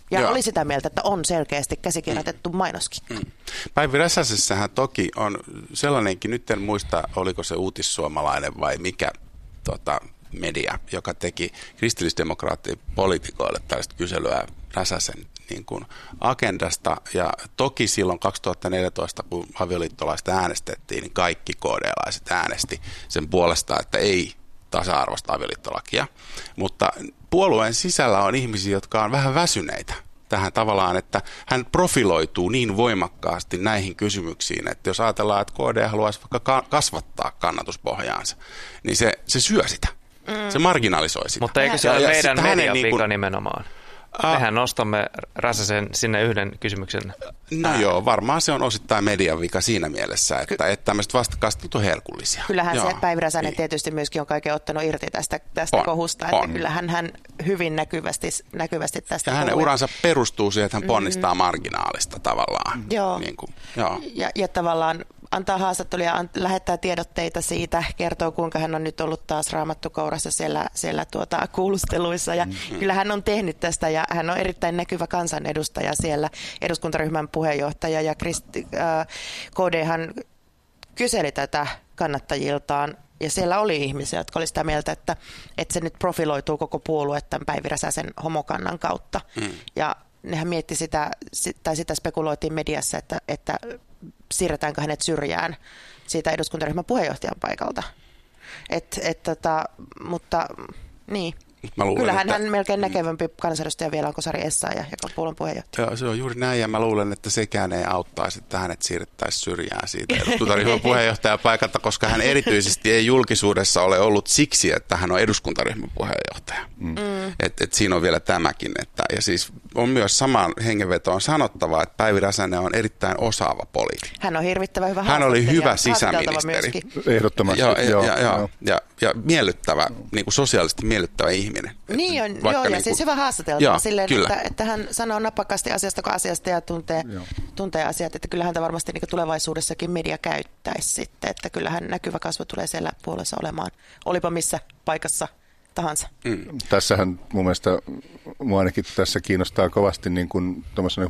[SPEAKER 3] Ja
[SPEAKER 4] Joo.
[SPEAKER 3] oli sitä mieltä, että on selkeästi käsikirjoitettu mainoskin.
[SPEAKER 4] Mm. Päivi Räsäsessähän toki on sellainenkin, nyt en muista, oliko se Uutissuomalainen vai mikä tota, media, joka teki kristillisdemokraattien poliitikoille tällaista kyselyä Räsäsen niin kuin agendasta. Ja toki silloin kaksituhattaneljätoista, kun avioliittolaista äänestettiin, niin kaikki K D-laiset äänesti sen puolesta, että ei tasa-arvoista avioliittolakia. Mutta puolueen sisällä on ihmisiä, jotka on vähän väsyneitä tähän tavallaan, että hän profiloituu niin voimakkaasti näihin kysymyksiin, että jos ajatellaan, että K D haluaisi vaikka kasvattaa kannatuspohjaansa, niin se, se syö sitä. Mm. Se marginalisoi sitä.
[SPEAKER 2] Mutta eikö se ole
[SPEAKER 4] ja
[SPEAKER 2] meidän median
[SPEAKER 4] niin
[SPEAKER 2] vika
[SPEAKER 4] kuin,
[SPEAKER 2] nimenomaan? Mehän nostamme Räsäsen sinne yhden kysymyksen.
[SPEAKER 4] No Ää. joo, varmaan se on osittain median vika siinä mielessä, että, että tämmöiset vastakkaat on herkullisia.
[SPEAKER 3] Kyllähän
[SPEAKER 4] joo,
[SPEAKER 3] se Päivi Räsänen
[SPEAKER 4] niin.
[SPEAKER 3] tietysti myöskin on kaiken ottanut irti tästä, tästä
[SPEAKER 4] on,
[SPEAKER 3] kohusta, että
[SPEAKER 4] on.
[SPEAKER 3] kyllähän hän hyvin näkyvästi, näkyvästi tästä
[SPEAKER 4] ja hänen
[SPEAKER 3] puhui.
[SPEAKER 4] uransa perustuu siihen, että hän ponnistaa mm. marginaalista tavallaan.
[SPEAKER 3] Joo,
[SPEAKER 4] niin kuin, joo.
[SPEAKER 3] Ja, ja tavallaan antaa haastatteluja, an, lähettää tiedotteita siitä, kertoo kuinka hän on nyt ollut taas raamattukourassa siellä, siellä tuota, kuulusteluissa. Ja mm-hmm. kyllä hän on tehnyt tästä ja hän on erittäin näkyvä kansanedustaja siellä, eduskuntaryhmän puheenjohtaja. Ja Kristi, äh, K D:han kyseli tätä kannattajiltaan ja siellä oli ihmisiä, jotka oli sitä mieltä, että, että se nyt profiloituu koko puolue tämän Päivi Räsäsen homokannan kautta. Mm. Ja nehän mietti sitä, tai sitä spekuloitiin mediassa, että, että siirretäänkö hänet syrjään siitä eduskuntaryhmän puheenjohtajan paikalta. Et, et, tota, mutta niin. Luulen, kyllähän että, hän melkein näkevämpi kansanedustaja vielä on Kosari Essayah, joka on puolueen puheenjohtaja.
[SPEAKER 4] Joo, se on juuri näin, ja mä luulen, että sekään ei auttaisi, että hänet siirrettäisiin syrjään siitä eduskuntaryhmän puheenjohtajan paikalta, koska hän erityisesti ei julkisuudessa ole ollut siksi, että hän on eduskuntaryhmän puheenjohtaja. Mm. Et, et siinä on vielä tämäkin. Että, ja siis on myös samaan hengenvetoon sanottava, että Päivi Räsänen on erittäin osaava poliitikko.
[SPEAKER 3] Hän on hirvittävä hyvä
[SPEAKER 4] Hän oli hyvä sisäministeri.
[SPEAKER 5] Ehdottomasti.
[SPEAKER 4] Joo, joo, ja, ja, ja, ja, ja miellyttävä, niin kuin sosiaalisesti miellyttävä ihminen.
[SPEAKER 3] Niin on, joo, ja niin siis hyvä haastateltava silleen, että, että hän sanoo napakasti asiasta kuin asiasta ja tuntee, tuntee asiat, että kyllä häntä varmasti niin tulevaisuudessakin media käyttäisi sitten, että kyllähän näkyvä kasvu tulee siellä puolessa olemaan, olipa missä paikassa tahansa. Mm.
[SPEAKER 5] Tässähän mun mielestä, mua ainakin tässä kiinnostaa kovasti niin kuin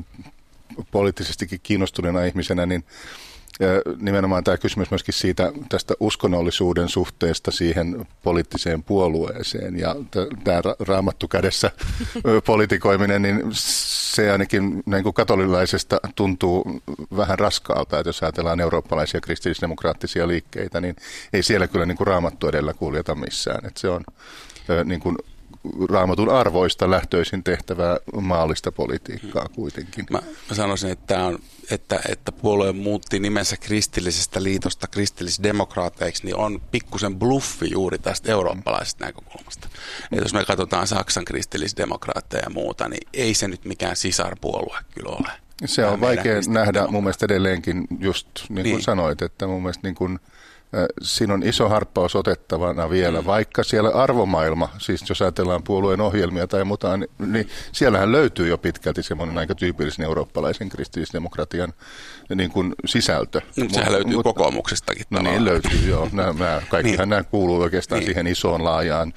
[SPEAKER 5] poliittisestikin kiinnostuneena ihmisenä, niin ja nimenomaan tämä kysymys myöskin siitä tästä uskonnollisuuden suhteesta siihen poliittiseen puolueeseen ja tämä raamattu kädessä politikoiminen, niin se ainakin niin kuin katolilaisesta tuntuu vähän raskaalta, että jos ajatellaan eurooppalaisia kristillisdemokraattisia liikkeitä, niin ei siellä kyllä niin kuin raamattu edellä kuljeta missään, että se on niin kuin raamatun arvoista lähtöisin tehtävää maallista politiikkaa kuitenkin.
[SPEAKER 4] Mä, mä sanoisin, että, tämä on, että, että puolue muutti nimensä kristillisestä liitosta kristillisdemokraateiksi, niin on pikkusen bluffi juuri tästä eurooppalaisesta näkökulmasta. Et jos me katsotaan Saksan kristillisdemokraatteja ja muuta, niin ei se nyt mikään sisarpuolue kyllä ole.
[SPEAKER 5] Se on vaikea nähdä mun mielestä edelleenkin, just niin kuin niin. sanoit, että mun mielestä niin kuin siinä on iso harppaus otettavana vielä, mm. vaikka siellä arvomaailma, siis jos ajatellaan puolueen ohjelmia tai muuta, niin, niin siellähän löytyy jo pitkälti semmoinen aika tyypillisen eurooppalaisen kristillisdemokratian niin kuin sisältö.
[SPEAKER 4] No, sehän löytyy mut, kokoomuksestakin.
[SPEAKER 5] No niin, löytyy, joo. Nämä, nämä, kaikkihan niin. nämä kuuluu oikeastaan niin. siihen isoon laajaan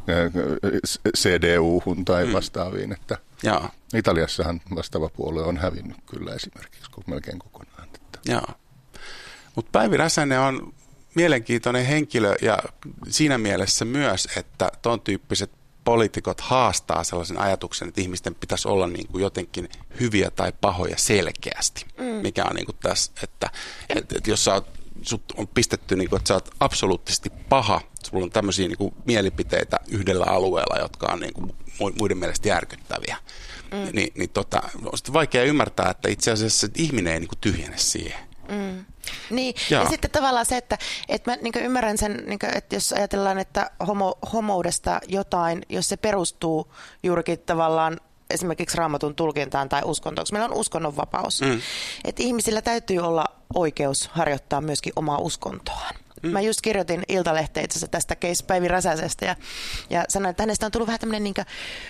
[SPEAKER 5] C D U-hun tai vastaaviin, että Jaa. Italiassahan vastaava puolue on hävinnyt kyllä esimerkiksi melkein kokonaan.
[SPEAKER 4] Joo. Mutta Päivi Räsänen on mielenkiintoinen henkilö ja siinä mielessä myös, että ton tyyppiset poliitikot haastaa sellaisen ajatuksen, että ihmisten pitäisi olla niin kuin jotenkin hyviä tai pahoja selkeästi. Mm. Mikä on niin kuin tässä, että, että, että jos sä oot, sut on pistetty, niin kuin, että sä oot absoluuttisesti paha, sulla on tämmöisiä niin kuin mielipiteitä yhdellä alueella, jotka on niin kuin muiden mielestä järkyttäviä, mm. niin, niin tota, on sitten vaikea ymmärtää, että itse asiassa ihminen ei niin kuin tyhjene siihen.
[SPEAKER 3] Mm. Niin, ja. ja sitten tavallaan se, että, että mä niin ymmärrän sen, niin kuin, että jos ajatellaan, että homo, homoudesta jotain, jos se perustuu juurikin tavallaan esimerkiksi raamatun tulkintaan tai uskontoon, meillä on uskonnonvapaus, mm. että ihmisillä täytyy olla oikeus harjoittaa myöskin omaa uskontoaan. Mm. Mä just kirjoitin Iltalehteen itse asiassa tästä case Päivi Räsäsestä ja, ja sanoin, että hänestä on tullut vähän tämmöinen niin kuin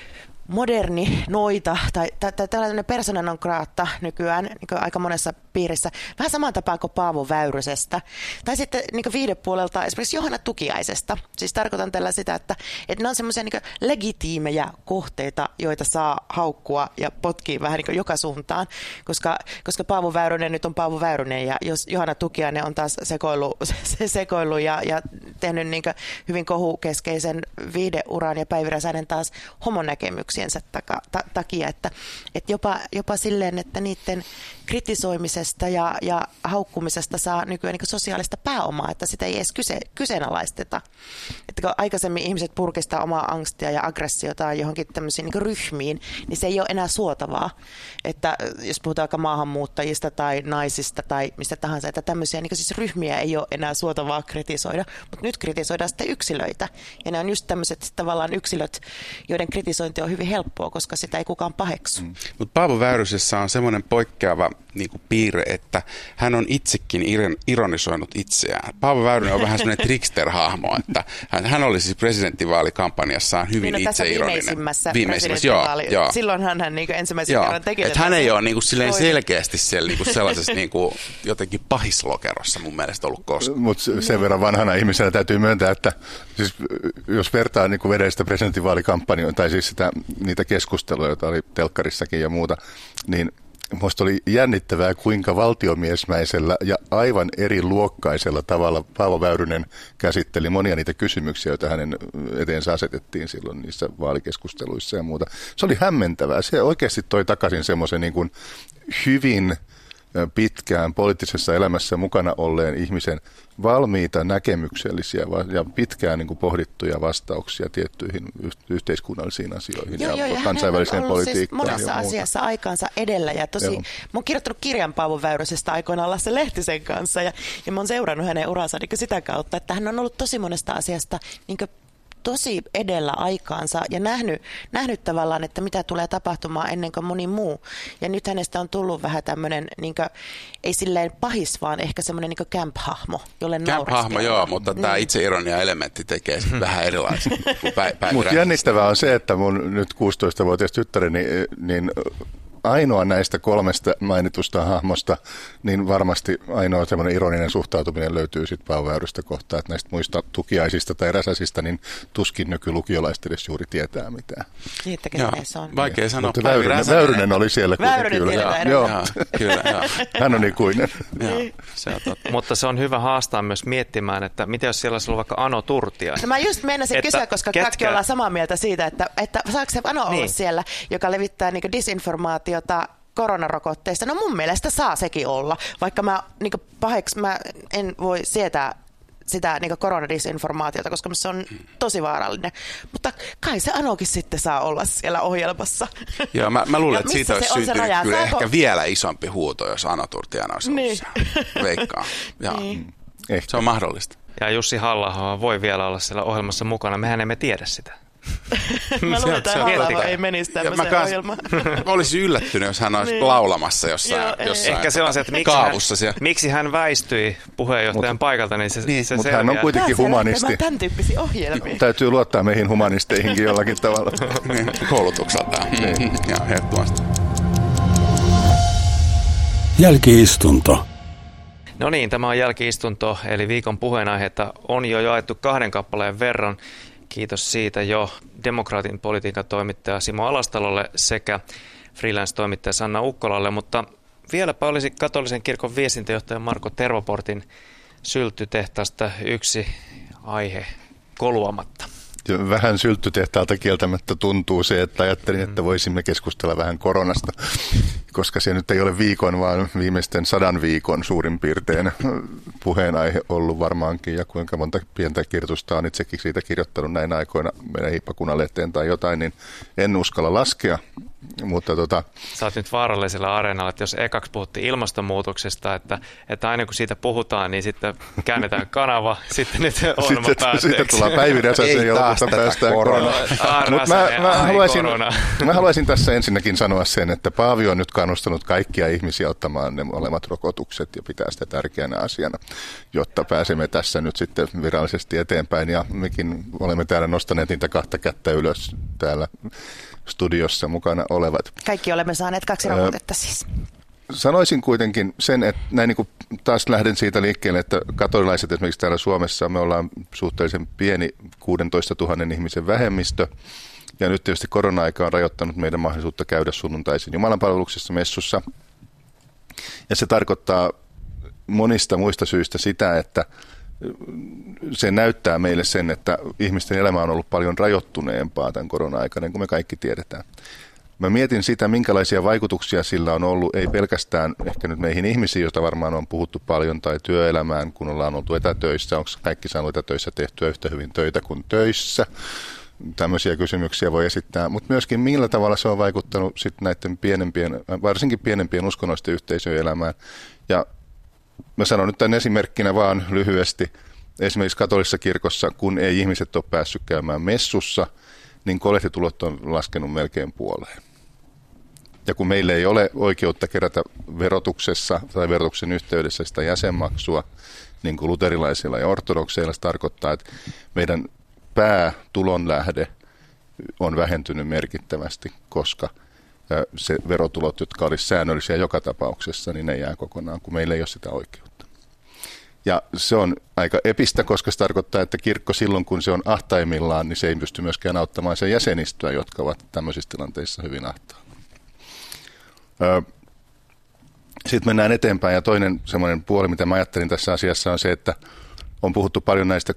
[SPEAKER 3] moderni noita tai, tai, tai tällainen persona non grata nykyään niin aika monessa piirissä. Vähän samaan tapaan kuin Paavo Väyrysestä. Tai sitten niin viihdepuolelta esimerkiksi Johanna Tukiaisesta. Siis tarkoitan tällä sitä, että, että ne on semmoisia niin legitiimejä kohteita, joita saa haukkua ja potkii vähän niin joka suuntaan. Koska, koska Paavo Väyrynen nyt on Paavo Väyrynen ja jos Johanna Tukiainen on taas sekoillut, se, sekoillut ja, ja tehnyt niin hyvin kohukeskeisen viihdeuran ja Päivi Räsänen taas homonäkemyksiensä taka, ta, takia, että, että jopa, jopa silleen, että niiden kritisoimisesta ja, ja haukkumisesta saa nykyään niin sosiaalista pääomaa, että sitä ei edes kyse, kyseenalaisteta. Että kun aikaisemmin ihmiset purkistaa omaa angstia ja aggressiota johonkin tämmöisiin niin ryhmiin, niin se ei ole enää suotavaa. Että jos puhutaan vaikka maahanmuuttajista tai naisista tai mistä tahansa, että tämmöisiä niin siis ryhmiä ei ole enää suotavaa kritisoida, mutta nyt kritisoidaan sitten yksilöitä. Ja ne on just tämmöiset tavallaan yksilöt, joiden kritisointi on hyvin helppoa, koska sitä ei kukaan paheksu. Mm.
[SPEAKER 4] Mutta Paavo Väyrysessä on semmoinen poikkeava niin kuin piirre, että hän on itsekin ironisoinut itseään. Paavo Väyrynen on vähän semmoinen trickster-hahmo, että hän, hän oli siis presidentinvaalikampanjassaan hyvin niin, itse-ironinen.
[SPEAKER 3] Viimeisimmässä, viimeisimmässä joo, joo. Silloinhan hän niin ensimmäisen joo. kerran teki.
[SPEAKER 4] Että hän ei ole niin kuin, silleen selkeästi siellä, niin kuin sellaisessa niin kuin, jotenkin pahislokerossa mun mielestä ollut koskaan.
[SPEAKER 5] Mutta sen verran vanhana ihmisenä täytyy myöntää, että siis, jos vertaa niin edellistä presidentinvaalikampanjoita, tai siis sitä, niitä keskusteluja, joita oli telkkarissakin ja muuta, niin minusta oli jännittävää, kuinka valtiomiesmäisellä ja aivan eri luokkaisella tavalla Paavo Väyrynen käsitteli monia niitä kysymyksiä, joita hänen eteensä asetettiin silloin niissä vaalikeskusteluissa ja muuta. Se oli hämmentävää. Se oikeasti toi takaisin semmoisen niin kuin hyvin pitkään poliittisessa elämässä mukana olleen ihmisen valmiita näkemyksellisiä ja pitkään niin kuin pohdittuja vastauksia tiettyihin yhteiskunnallisiin asioihin
[SPEAKER 3] joo,
[SPEAKER 4] ja
[SPEAKER 3] joo,
[SPEAKER 4] kansainväliseen
[SPEAKER 3] ja
[SPEAKER 4] politiikkaan.
[SPEAKER 3] Siis monessa asiassa aikaansa edellä ja tosi, joo. Mä oon kirjoittanut kirjan Paavo Väyrysestä aikoinaan Lasse Lehtisen kanssa ja, ja mä oon seurannut hänen uransa niin sitä kautta, että hän on ollut tosi monesta asiasta niin tosi edellä aikaansa ja nähnyt, nähnyt tavallaan, että mitä tulee tapahtumaan ennen kuin moni muu. Ja nyt hänestä on tullut vähän tämmöinen, niin kuin, ei silleen pahis, vaan ehkä semmoinen niin camp-hahmo, jolle naureskellaan.
[SPEAKER 4] Camp-hahmo, joo, mutta niin. Tämä itse-ironia-elementti tekee sitten vähän erilaisen kuin Päivi.
[SPEAKER 5] Mutta jännittävää on se, että mun nyt kuusitoistavuotias tyttäreni, niin ainoa näistä kolmesta mainitusta hahmosta, niin varmasti ainoa semmoinen ironinen suhtautuminen löytyy sitten Paavo Väyrystä kohtaan, että näistä muista Tukiaisista tai Räsäsistä, niin tuskin nykylukiolaiset edes juuri tietää mitään.
[SPEAKER 3] Tiettäkö se on?
[SPEAKER 4] Vaikea sanoa.
[SPEAKER 5] Mutta Väyrynen, Väyrynen oli siellä
[SPEAKER 3] Väyrynen
[SPEAKER 5] kyllä.
[SPEAKER 3] Väyrynen
[SPEAKER 5] Joo.
[SPEAKER 4] Joo, kyllä, joo.
[SPEAKER 5] Hän on ikuinen.
[SPEAKER 4] Joo, se on totta.
[SPEAKER 2] Mutta se on hyvä haastaa myös miettimään, että mitä jos siellä olisi ollut vaikka Ano Turtiainen.
[SPEAKER 3] No mä just meinasin kysyä, koska ketkä? Kaikki ollaan samaa mieltä siitä, että, että saako se Ano niin. olla siellä, joka levittää niin disinformaatiota koronarokotteista. No mun mielestä saa sekin olla, vaikka mä, niin paheks, mä en voi sietää sitä niin koronadisinformaatiota, koska se on tosi vaarallinen. Mutta kai se Anokin sitten saa olla siellä ohjelmassa.
[SPEAKER 4] Joo, mä, mä luulen, että siitä olisi syntynyt
[SPEAKER 3] raja?
[SPEAKER 4] kyllä
[SPEAKER 3] Saako...
[SPEAKER 4] ehkä vielä isompi huuto, jos Ano Turtiainen olisi ollut niin. siellä. Veikkaan. Niin. Se on mahdollista.
[SPEAKER 2] Ja Jussi Halla-aho voi vielä olla siellä ohjelmassa mukana. Mehän emme tiedä sitä.
[SPEAKER 3] Mä luulen, että Halla-aho ei menisi tämmöiseen kans, ohjelmaan.
[SPEAKER 4] Mä olisin yllättynyt, jos hän olisi niin. laulamassa jossain, Joo, jossain
[SPEAKER 2] ehkä se on se, että miksi hän, miksi hän väistyi puheenjohtajan mut, paikalta, niin se, niin, se
[SPEAKER 5] mutta hän on kuitenkin humanisti.
[SPEAKER 3] Tämän tyyppisiä ohjelmia.
[SPEAKER 5] Täytyy luottaa meihin humanisteihinkin jollakin tavalla.
[SPEAKER 4] niin, koulutukseltaan. Niin. Joo, ehdottomasti.
[SPEAKER 1] Jälki-istunto.
[SPEAKER 2] No niin, tämä on jälki-istunto, eli viikon puheenaiheita on jo jaettu kahden kappaleen verran. Kiitos siitä jo Demokraatin politiikan toimittaja Simo Alastalolle sekä freelance-toimittaja Sanna Ukkolalle, mutta vieläpä olisi katolisen kirkon viestintäjohtaja Marko Tervoportin sylttytehtaasta yksi aihe koluamatta.
[SPEAKER 5] Vähän sylttytehtaalta kieltämättä tuntuu se, että ajattelin, että voisimme keskustella vähän koronasta, koska se nyt ei ole viikon, vaan viimeisten sadan viikon suurin piirtein puheenaihe ollut varmaankin, ja kuinka monta pientä kirjoitusta on itsekin siitä kirjoittanut näin aikoina meidän Hiippakunnan-lehteen tai jotain, niin en uskalla laskea. Mutta tota...
[SPEAKER 2] Sä oot nyt vaarallisella areenalla, että jos ekaksi puhuttiin ilmastonmuutoksesta, että, että aina kun siitä puhutaan, niin sitten käännetään kanava, sitten nyt ohjelma päätteeksi.
[SPEAKER 5] Sitten tullaan Päivi Räsäsen, jolloin päästään koronaan. Mutta mä, mä, haluaisin, mä haluaisin tässä ensinnäkin sanoa sen, että Paavi on nyt kannustanut kaikkia ihmisiä ottamaan ne molemmat rokotukset ja pitää sitä tärkeänä asiana, jotta pääsemme tässä nyt sitten virallisesti eteenpäin. Ja mekin olemme täällä nostaneet niitä kahta kättä ylös täällä studiossa mukana olevat.
[SPEAKER 3] Kaikki olemme saaneet kaksi rokotetta siis.
[SPEAKER 5] Sanoisin kuitenkin sen, että näin niin kuin taas lähden siitä liikkeelle, että katolilaiset esimerkiksi täällä Suomessa, me ollaan suhteellisen pieni kuusitoista tuhatta ihmisen vähemmistö. Ja nyt tietysti korona-aika on rajoittanut meidän mahdollisuutta käydä sunnuntaisin jumalanpalveluksessa messussa. Ja se tarkoittaa monista muista syistä sitä, että se näyttää meille sen, että ihmisten elämä on ollut paljon rajoittuneempaa tämän korona-aikana, niin kuin me kaikki tiedetään. Mä mietin sitä, minkälaisia vaikutuksia sillä on ollut, ei pelkästään ehkä nyt meihin ihmisiin, joista varmaan on puhuttu paljon, tai työelämään, kun ollaan oltu etätöissä. Onko kaikki saanut etätöissä tehtyä yhtä hyvin töitä kuin töissä? Tämmöisiä kysymyksiä voi esittää, mutta myöskin millä tavalla se on vaikuttanut sitten näiden pienempien, varsinkin pienempien uskonnollisten yhteisöjen elämään. Ja mä sanon nyt tämän esimerkkinä vaan lyhyesti. Esimerkiksi katolisessa kirkossa, kun ei ihmiset ole päässyt käymään messussa, niin kolehritulot on laskenut melkein puoleen. Ja kun meillä ei ole oikeutta kerätä verotuksessa tai verotuksen yhteydessä sitä jäsenmaksua, niin kuin luterilaisilla ja ortodokseilla, se tarkoittaa, että meidän päätulonlähde on vähentynyt merkittävästi, koska se verotulot, jotka olisi säännöllisiä joka tapauksessa, niin ne jää kokonaan, kun meillä ei ole sitä oikeutta. Ja se on aika epistä, koska se tarkoittaa, että kirkko silloin, kun se on ahtaimillaan, niin se ei pysty myöskään auttamaan sen jäsenistöä, jotka ovat tämmöisissä tilanteissa hyvin ahtaalla. Sitten mennään eteenpäin, ja toinen semmoinen puoli, mitä mä ajattelin tässä asiassa, on se, että on puhuttu paljon näistä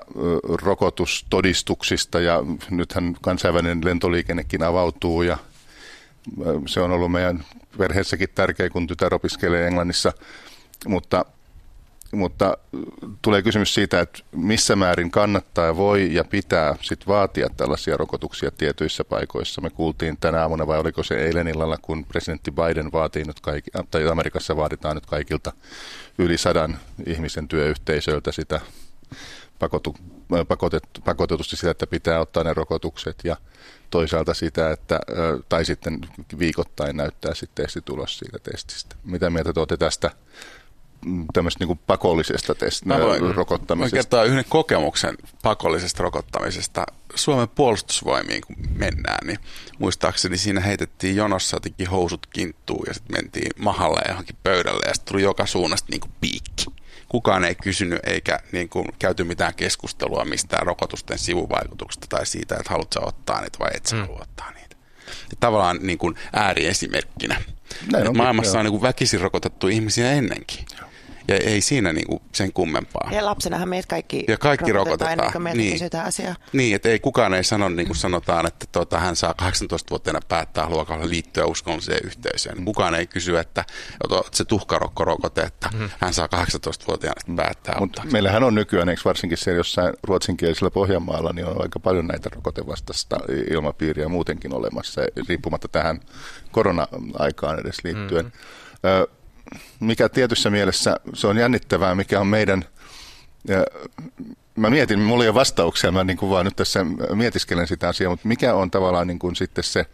[SPEAKER 5] koronarokotustodistuksista, ja nythän kansainvälinen lentoliikennekin avautuu, ja se on ollut meidän perheessäkin tärkeä, kun tytär opiskelee Englannissa, mutta Mutta tulee kysymys siitä, että missä määrin kannattaa ja voi ja pitää sit vaatia tällaisia rokotuksia tietyissä paikoissa. Me kuultiin tänä aamuna, vai oliko se eilen illalla, kun presidentti Biden vaatii nyt kaikki, tai Amerikassa vaaditaan nyt kaikilta yli sadan ihmisen työyhteisöiltä sitä pakotu, pakotettu, pakotetusti sitä, että pitää ottaa ne rokotukset, ja toisaalta sitä, että, tai sitten viikoittain näyttää sitten testitulos siitä testistä. Mitä mieltä te olette tästä tämmöistä niin kuin pakollisesta test- rokottamisesta?
[SPEAKER 4] Mä kertaan yhden kokemuksen pakollisesta rokottamisesta. Suomen puolustusvoimiin, kun mennään, niin muistaakseni siinä heitettiin jonossa jotenkin housut kinttuun ja sitten mentiin mahalle johonkin pöydälle ja sitten tuli joka suunnasta niin kuin piikki. Kukaan ei kysynyt eikä niin kuin käyty mitään keskustelua mistään rokotusten sivuvaikutuksista tai siitä, että haluatko ottaa niitä vai et sä mm. halua ottaa niitä. Ja tavallaan niin kuin ääriesimerkkinä. On, maailmassa on niin kuin väkisin rokotettu ihmisiä ennenkin. Ja ei siinä niin kuin sen kummempaa.
[SPEAKER 3] Ja lapsenahan meitä kaikki,
[SPEAKER 4] ja kaikki rokotetaan.
[SPEAKER 3] Ennen kuin meiltä
[SPEAKER 4] niin.
[SPEAKER 3] kysytään asiaa.
[SPEAKER 4] Niin, että ei kukaan ei sano, niin kuin sanotaan, että tuota, hän saa kahdeksantoistavuotiaana päättää, haluaako liittyä uskonnolliseen yhteisöön. Kukaan ei kysy, että se tuhkarokkorokote, että mm-hmm. hän saa kahdeksantoistavuotiaana päättää.
[SPEAKER 5] Mutta meillähän on nykyään, eikö varsinkin siellä jossain ruotsinkielisellä Pohjanmaalla, niin on aika paljon näitä rokotevastaista ilmapiiriä muutenkin olemassa, riippumatta tähän korona-aikaan edes liittyen. Mm-hmm. Ö, mikä tietyssä mielessä, se on jännittävää, mikä on meidän, ja mä mietin, mulla ei ole vastauksia, mä niin kuin vaan nyt tässä mietiskelen sitä asiaa, mutta mikä on tavallaan niin kuin sitten se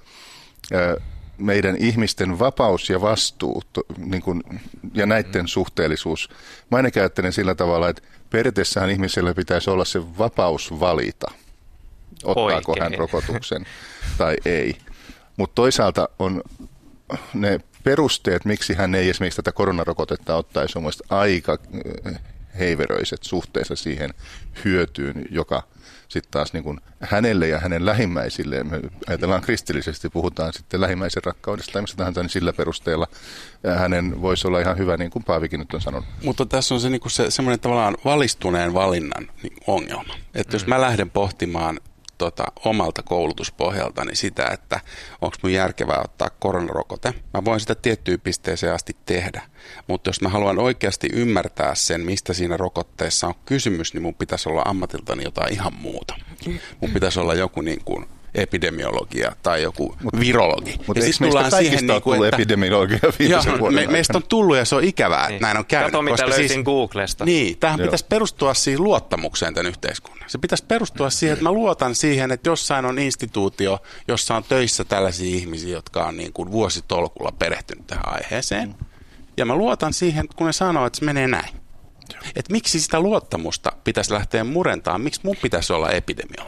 [SPEAKER 5] meidän ihmisten vapaus ja vastuu niin kuin, ja näiden suhteellisuus. Mä ainakin ajattelen sillä tavalla, että periaatteessahan ihmisellä pitäisi olla se vapaus valita, ottaako Oikein. hän rokotuksen tai ei. Mutta toisaalta on ne perusteet, miksi hän ei esimerkiksi tätä koronarokotetta ottaisi, on mielestäni aika heiveröiset suhteessa siihen hyötyyn, joka sitten taas niin kuin hänelle ja hänen lähimmäisilleen, me ajatellaan kristillisesti, puhutaan sitten lähimmäisen rakkaudesta tai mistä tahansa, niin sillä perusteella hänen voisi olla ihan hyvä, niin kuin Paavikin nyt on sanonut.
[SPEAKER 4] Mutta tässä on se, niin kuin se semmoinen tavallaan valistuneen valinnan niin ongelma. Että jos mä lähden pohtimaan Tota, omalta koulutuspohjaltani sitä, että onko mun järkevää ottaa koronarokote. Mä voin sitä tiettyyn pisteeseen asti tehdä, mutta jos mä haluan oikeasti ymmärtää sen, mistä siinä rokotteessa on kysymys, niin mun pitäisi olla ammatiltani jotain ihan muuta. Mun pitäisi olla joku niin kuin epidemiologia tai joku mut, virologi.
[SPEAKER 5] Mutta eikö meistä kaikista ole tullut epidemiologia viimeisen vuoden
[SPEAKER 4] me, Meistä on tullut ja se on ikävää, että niin. näin on käynyt.
[SPEAKER 2] Kato, mitä löysin siis, Googlesta.
[SPEAKER 4] Niin, tämähän pitäisi perustua siihen luottamukseen tämän yhteiskunnan. Se pitäisi perustua siihen, että mä luotan siihen, että jossain on instituutio, jossa on töissä tällaisia ihmisiä, jotka on niin kuin vuositolkulla perehtynyt tähän aiheeseen. Ja mä luotan siihen, kun ne sanoo, että se menee näin. Että miksi sitä luottamusta pitäisi lähteä murentamaan? Miksi mun pitäisi olla epidemiologi?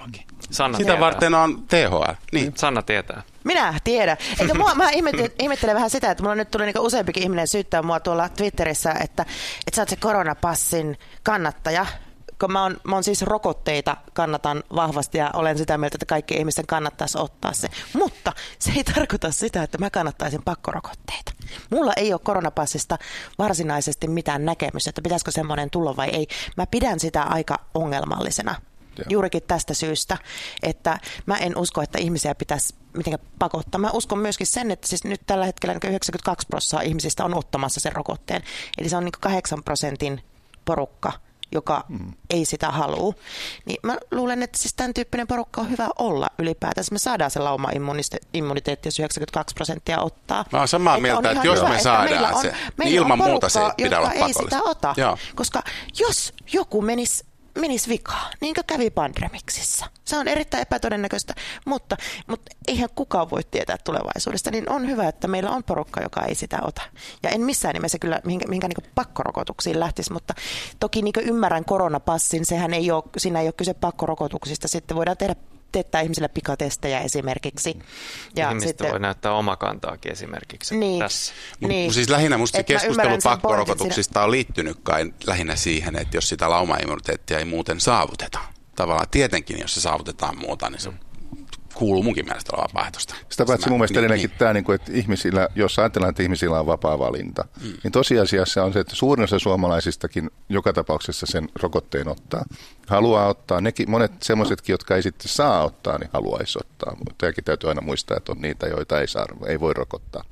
[SPEAKER 2] Sanna
[SPEAKER 4] Sitä
[SPEAKER 2] tietää.
[SPEAKER 4] varten on T H L. Niin.
[SPEAKER 2] Sanna tietää.
[SPEAKER 3] Minä tiedän. Eikä mua, mä ihmettelen, ihmettelen vähän sitä, että mulla nyt tuli niinku useampikin ihminen syyttää mua tuolla Twitterissä, että, että sä oot se koronapassin kannattaja. Kun mä oon, mä oon siis rokotteita kannatan vahvasti ja olen sitä mieltä, että kaikki ihmisten kannattaisi ottaa se. Mutta se ei tarkoita sitä, että mä kannattaisin pakkorokotteita. Mulla ei ole koronapassista varsinaisesti mitään näkemystä, että pitäisikö semmoinen tulla vai ei. Mä pidän sitä aika ongelmallisena. Juurikin tästä syystä, että mä en usko, että ihmisiä pitäisi mitenkään pakottaa. Mä uskon myöskin sen, että siis nyt tällä hetkellä yhdeksänkymmentäkaksi prosenttia ihmisistä on ottamassa sen rokotteen. Eli se on niin kahdeksan prosentin porukka, joka mm. ei sitä halua. Niin mä luulen, että siis tämän tyyppinen porukka on hyvä olla ylipäätään. Me saadaan se lauma-immuniteetti, jos yhdeksänkymmentäkaksi prosenttia ottaa.
[SPEAKER 4] Mä oon samaa että mieltä, että jos hyvä, me saadaan on, se, niin ilman porukka, muuta se pitää olla pakollista.
[SPEAKER 3] Ei sitä ota,
[SPEAKER 4] Joo.
[SPEAKER 3] koska jos joku menisi menisi vikaan, niin kuin kävi pandemiksissa. Se on erittäin epätodennäköistä, mutta, mutta eihän kukaan voi tietää tulevaisuudesta, niin on hyvä, että meillä on porukka, joka ei sitä ota. Ja en missään nimessä kyllä mihinkään, mihinkään niin pakkorokotuksiin lähtisi, mutta toki niin ymmärrän koronapassin, sehän ei ole, siinä ei ole kyse pakkorokotuksista, sitten voidaan tehdä teettää ihmisille pikatestejä esimerkiksi.
[SPEAKER 2] Ja ihmiset sitten voi näyttää omakantaakin esimerkiksi
[SPEAKER 3] niin,
[SPEAKER 2] tässä.
[SPEAKER 3] Niin.
[SPEAKER 4] Siis lähinnä musta se keskustelu pakkorokotuksista on liittynyt kai lähinnä siihen, että jos sitä laumaimmuniteettia ei muuten saavuteta. Tavallaan tietenkin, jos se saavutetaan muuta, niin se kuuluu munkin mielestä olla vapaaehtoista.
[SPEAKER 5] Sitä paitsi mun mielestä niin, edelleenkin niin. Tämä, että ihmisillä, jos ajatellaan, että ihmisillä on vapaa valinta, mm. niin tosiasiassa on se, että suurin osa suomalaisistakin joka tapauksessa sen rokotteen ottaa. Haluaa ottaa. Nekin, monet semmoisetkin, jotka ei sitten saa ottaa, niin haluaisi ottaa. Tämäkin täytyy aina muistaa, että on niitä, joita ei, saa, ei voi rokottaa.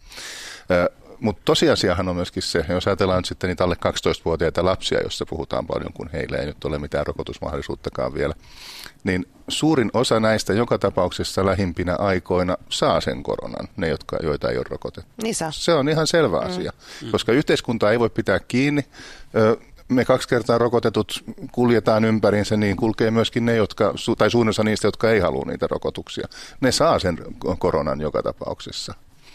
[SPEAKER 5] Mutta tosiasiahan on myöskin se, jos ajatellaan sitten niitä alle kaksitoistavuotiaita lapsia, joissa puhutaan paljon, kun heillä ei nyt ole mitään rokotusmahdollisuuttakaan vielä, niin suurin osa näistä joka tapauksessa lähimpinä aikoina saa sen koronan, ne, jotka, joita ei ole rokotettu.
[SPEAKER 3] Niin saa.
[SPEAKER 5] Se on ihan selvä asia, mm. koska yhteiskunta ei voi pitää kiinni. Me kaksi kertaa rokotetut kuljetaan ympäriinsä, niin kulkee myöskin ne, jotka, tai suurin osa niistä, jotka ei halua niitä rokotuksia. Ne saa sen koronan joka tapauksessa.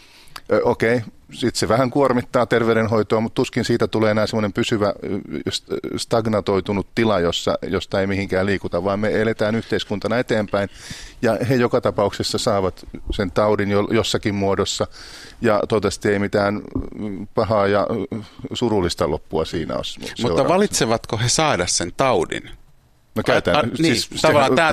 [SPEAKER 5] Okei, sitten se vähän kuormittaa terveydenhoitoa, mutta tuskin siitä tulee enää semmoinen pysyvä stagnatoitunut tila, jossa, josta ei mihinkään liikuta, vaan me eletään yhteiskuntana eteenpäin ja he joka tapauksessa saavat sen taudin jossakin muodossa ja toivottavasti ei mitään pahaa ja surullista loppua siinä ole.
[SPEAKER 4] Mutta valitsevatko he saada sen taudin?
[SPEAKER 5] No käytän,
[SPEAKER 4] a, a, niin,
[SPEAKER 5] siis tämä on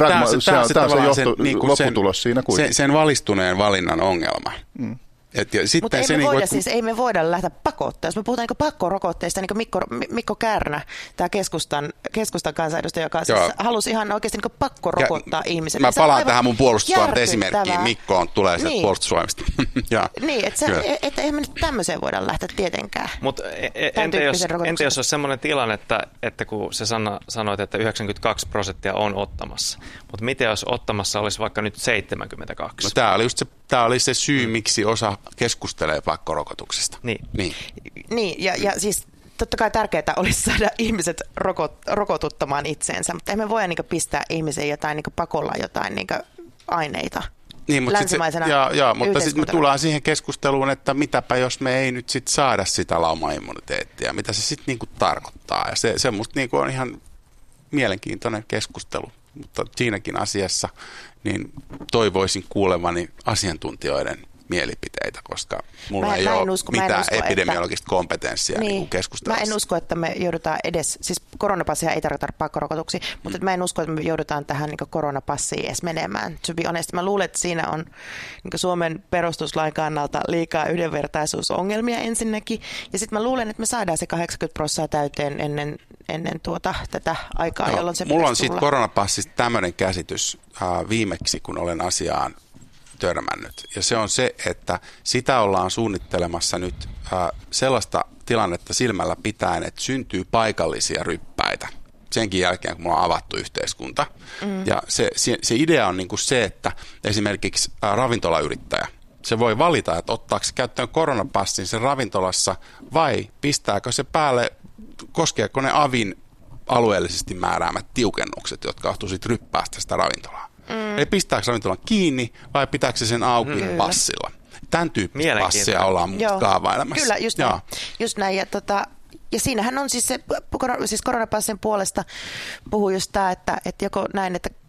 [SPEAKER 5] se lopputulos siinä kuitenkin.
[SPEAKER 4] Sen valistuneen valinnan ongelma. Mm.
[SPEAKER 3] Mutta ei, niin kuin... siis, ei me voida lähteä pakottaa. Jos me puhutaan niin pakkorokotteista, niin kuin Mikko, Mikko Kärnä, tämä keskustan, keskustan kansanedustaja, joka siis halusi ihan oikeasti niin pakkorokottaa ja ihmiset.
[SPEAKER 4] Mä palaan tähän mun puolustusvoimat esimerkkiin. Mikko on, tulee sieltä niin. puolustusvoimista.
[SPEAKER 3] Niin, että et, et, eihän me nyt tämmöiseen voida lähteä tietenkään.
[SPEAKER 2] Mutta entä jos, entä jos olisi semmoinen tilanne, että, että kun se sana, sanoit, että yhdeksänkymmentäkaksi prosenttia on ottamassa, mutta miten jos ottamassa olisi vaikka nyt seitsemänkymmentäkaksi?
[SPEAKER 4] No tämä oli just se, tämä oli se syy, miksi osa keskustelee pakkorokotuksesta.
[SPEAKER 2] Niin.
[SPEAKER 4] Niin,
[SPEAKER 3] niin ja, ja siis totta kai tärkeää olisi saada ihmiset rokot, rokotuttamaan itseensä, mutta emme voi niin pistää ihmisiä jotain niin pakolla jotain niin aineita.
[SPEAKER 4] Niin, mutta, se, ja, ja, mutta sitten me tullaan siihen keskusteluun, että mitäpä jos me ei nyt sit saada sitä laumaimmuniteettia, mitä se sitten niinku tarkoittaa. Ja se, se musta niinku on ihan mielenkiintoinen keskustelu, mutta siinäkin asiassa niin toivoisin kuulevani asiantuntijoiden mielipiteitä, koska mulla mä, ei mä ole usko, mitään usko, epidemiologista että... kompetenssia niin, niin keskustelussa.
[SPEAKER 3] Mä en usko, että me joudutaan edes, siis koronapassia ei tarkoita pakkorokotuksia, mutta mm. mä en usko, että me joudutaan tähän niin koronapassiin edes menemään. To be honest, mä luulen, että siinä on niin Suomen perustuslain kannalta liikaa yhdenvertaisuusongelmia ensinnäkin, ja sitten mä luulen, että me saadaan se kahdeksankymmentä prosenttia täyteen ennen, ennen tuota, tätä aikaa, no, jolloin se
[SPEAKER 4] mulla on siitä koronapassista tämmöinen käsitys äh, viimeksi, kun olen asiaan törmännyt. Ja se on se, että sitä ollaan suunnittelemassa nyt äh, sellaista tilannetta silmällä pitäen, että syntyy paikallisia ryppäitä senkin jälkeen, kun me on avattu yhteiskunta. Mm. Ja se, se, se idea on niinku se, että esimerkiksi äh, ravintolayrittäjä, se voi valita, että ottaako se käyttöön koronapassin sen ravintolassa vai pistääkö se päälle, koskeeko ne avin alueellisesti määräämät tiukennukset, jotka johtuu siitä ryppäästä sitä ravintolaa. Mm. Eli pistääkö ravintolan kiinni vai pitääkö se sen auki mm. passilla? Tämän tyyppistä passia ollaan muuta kaavailemassa.
[SPEAKER 3] Kyllä, just näin. Just näin. Ja, tota, ja siinähän on siis se, siis koronapassin puolesta puhuu just tämä, että, että joko näin, että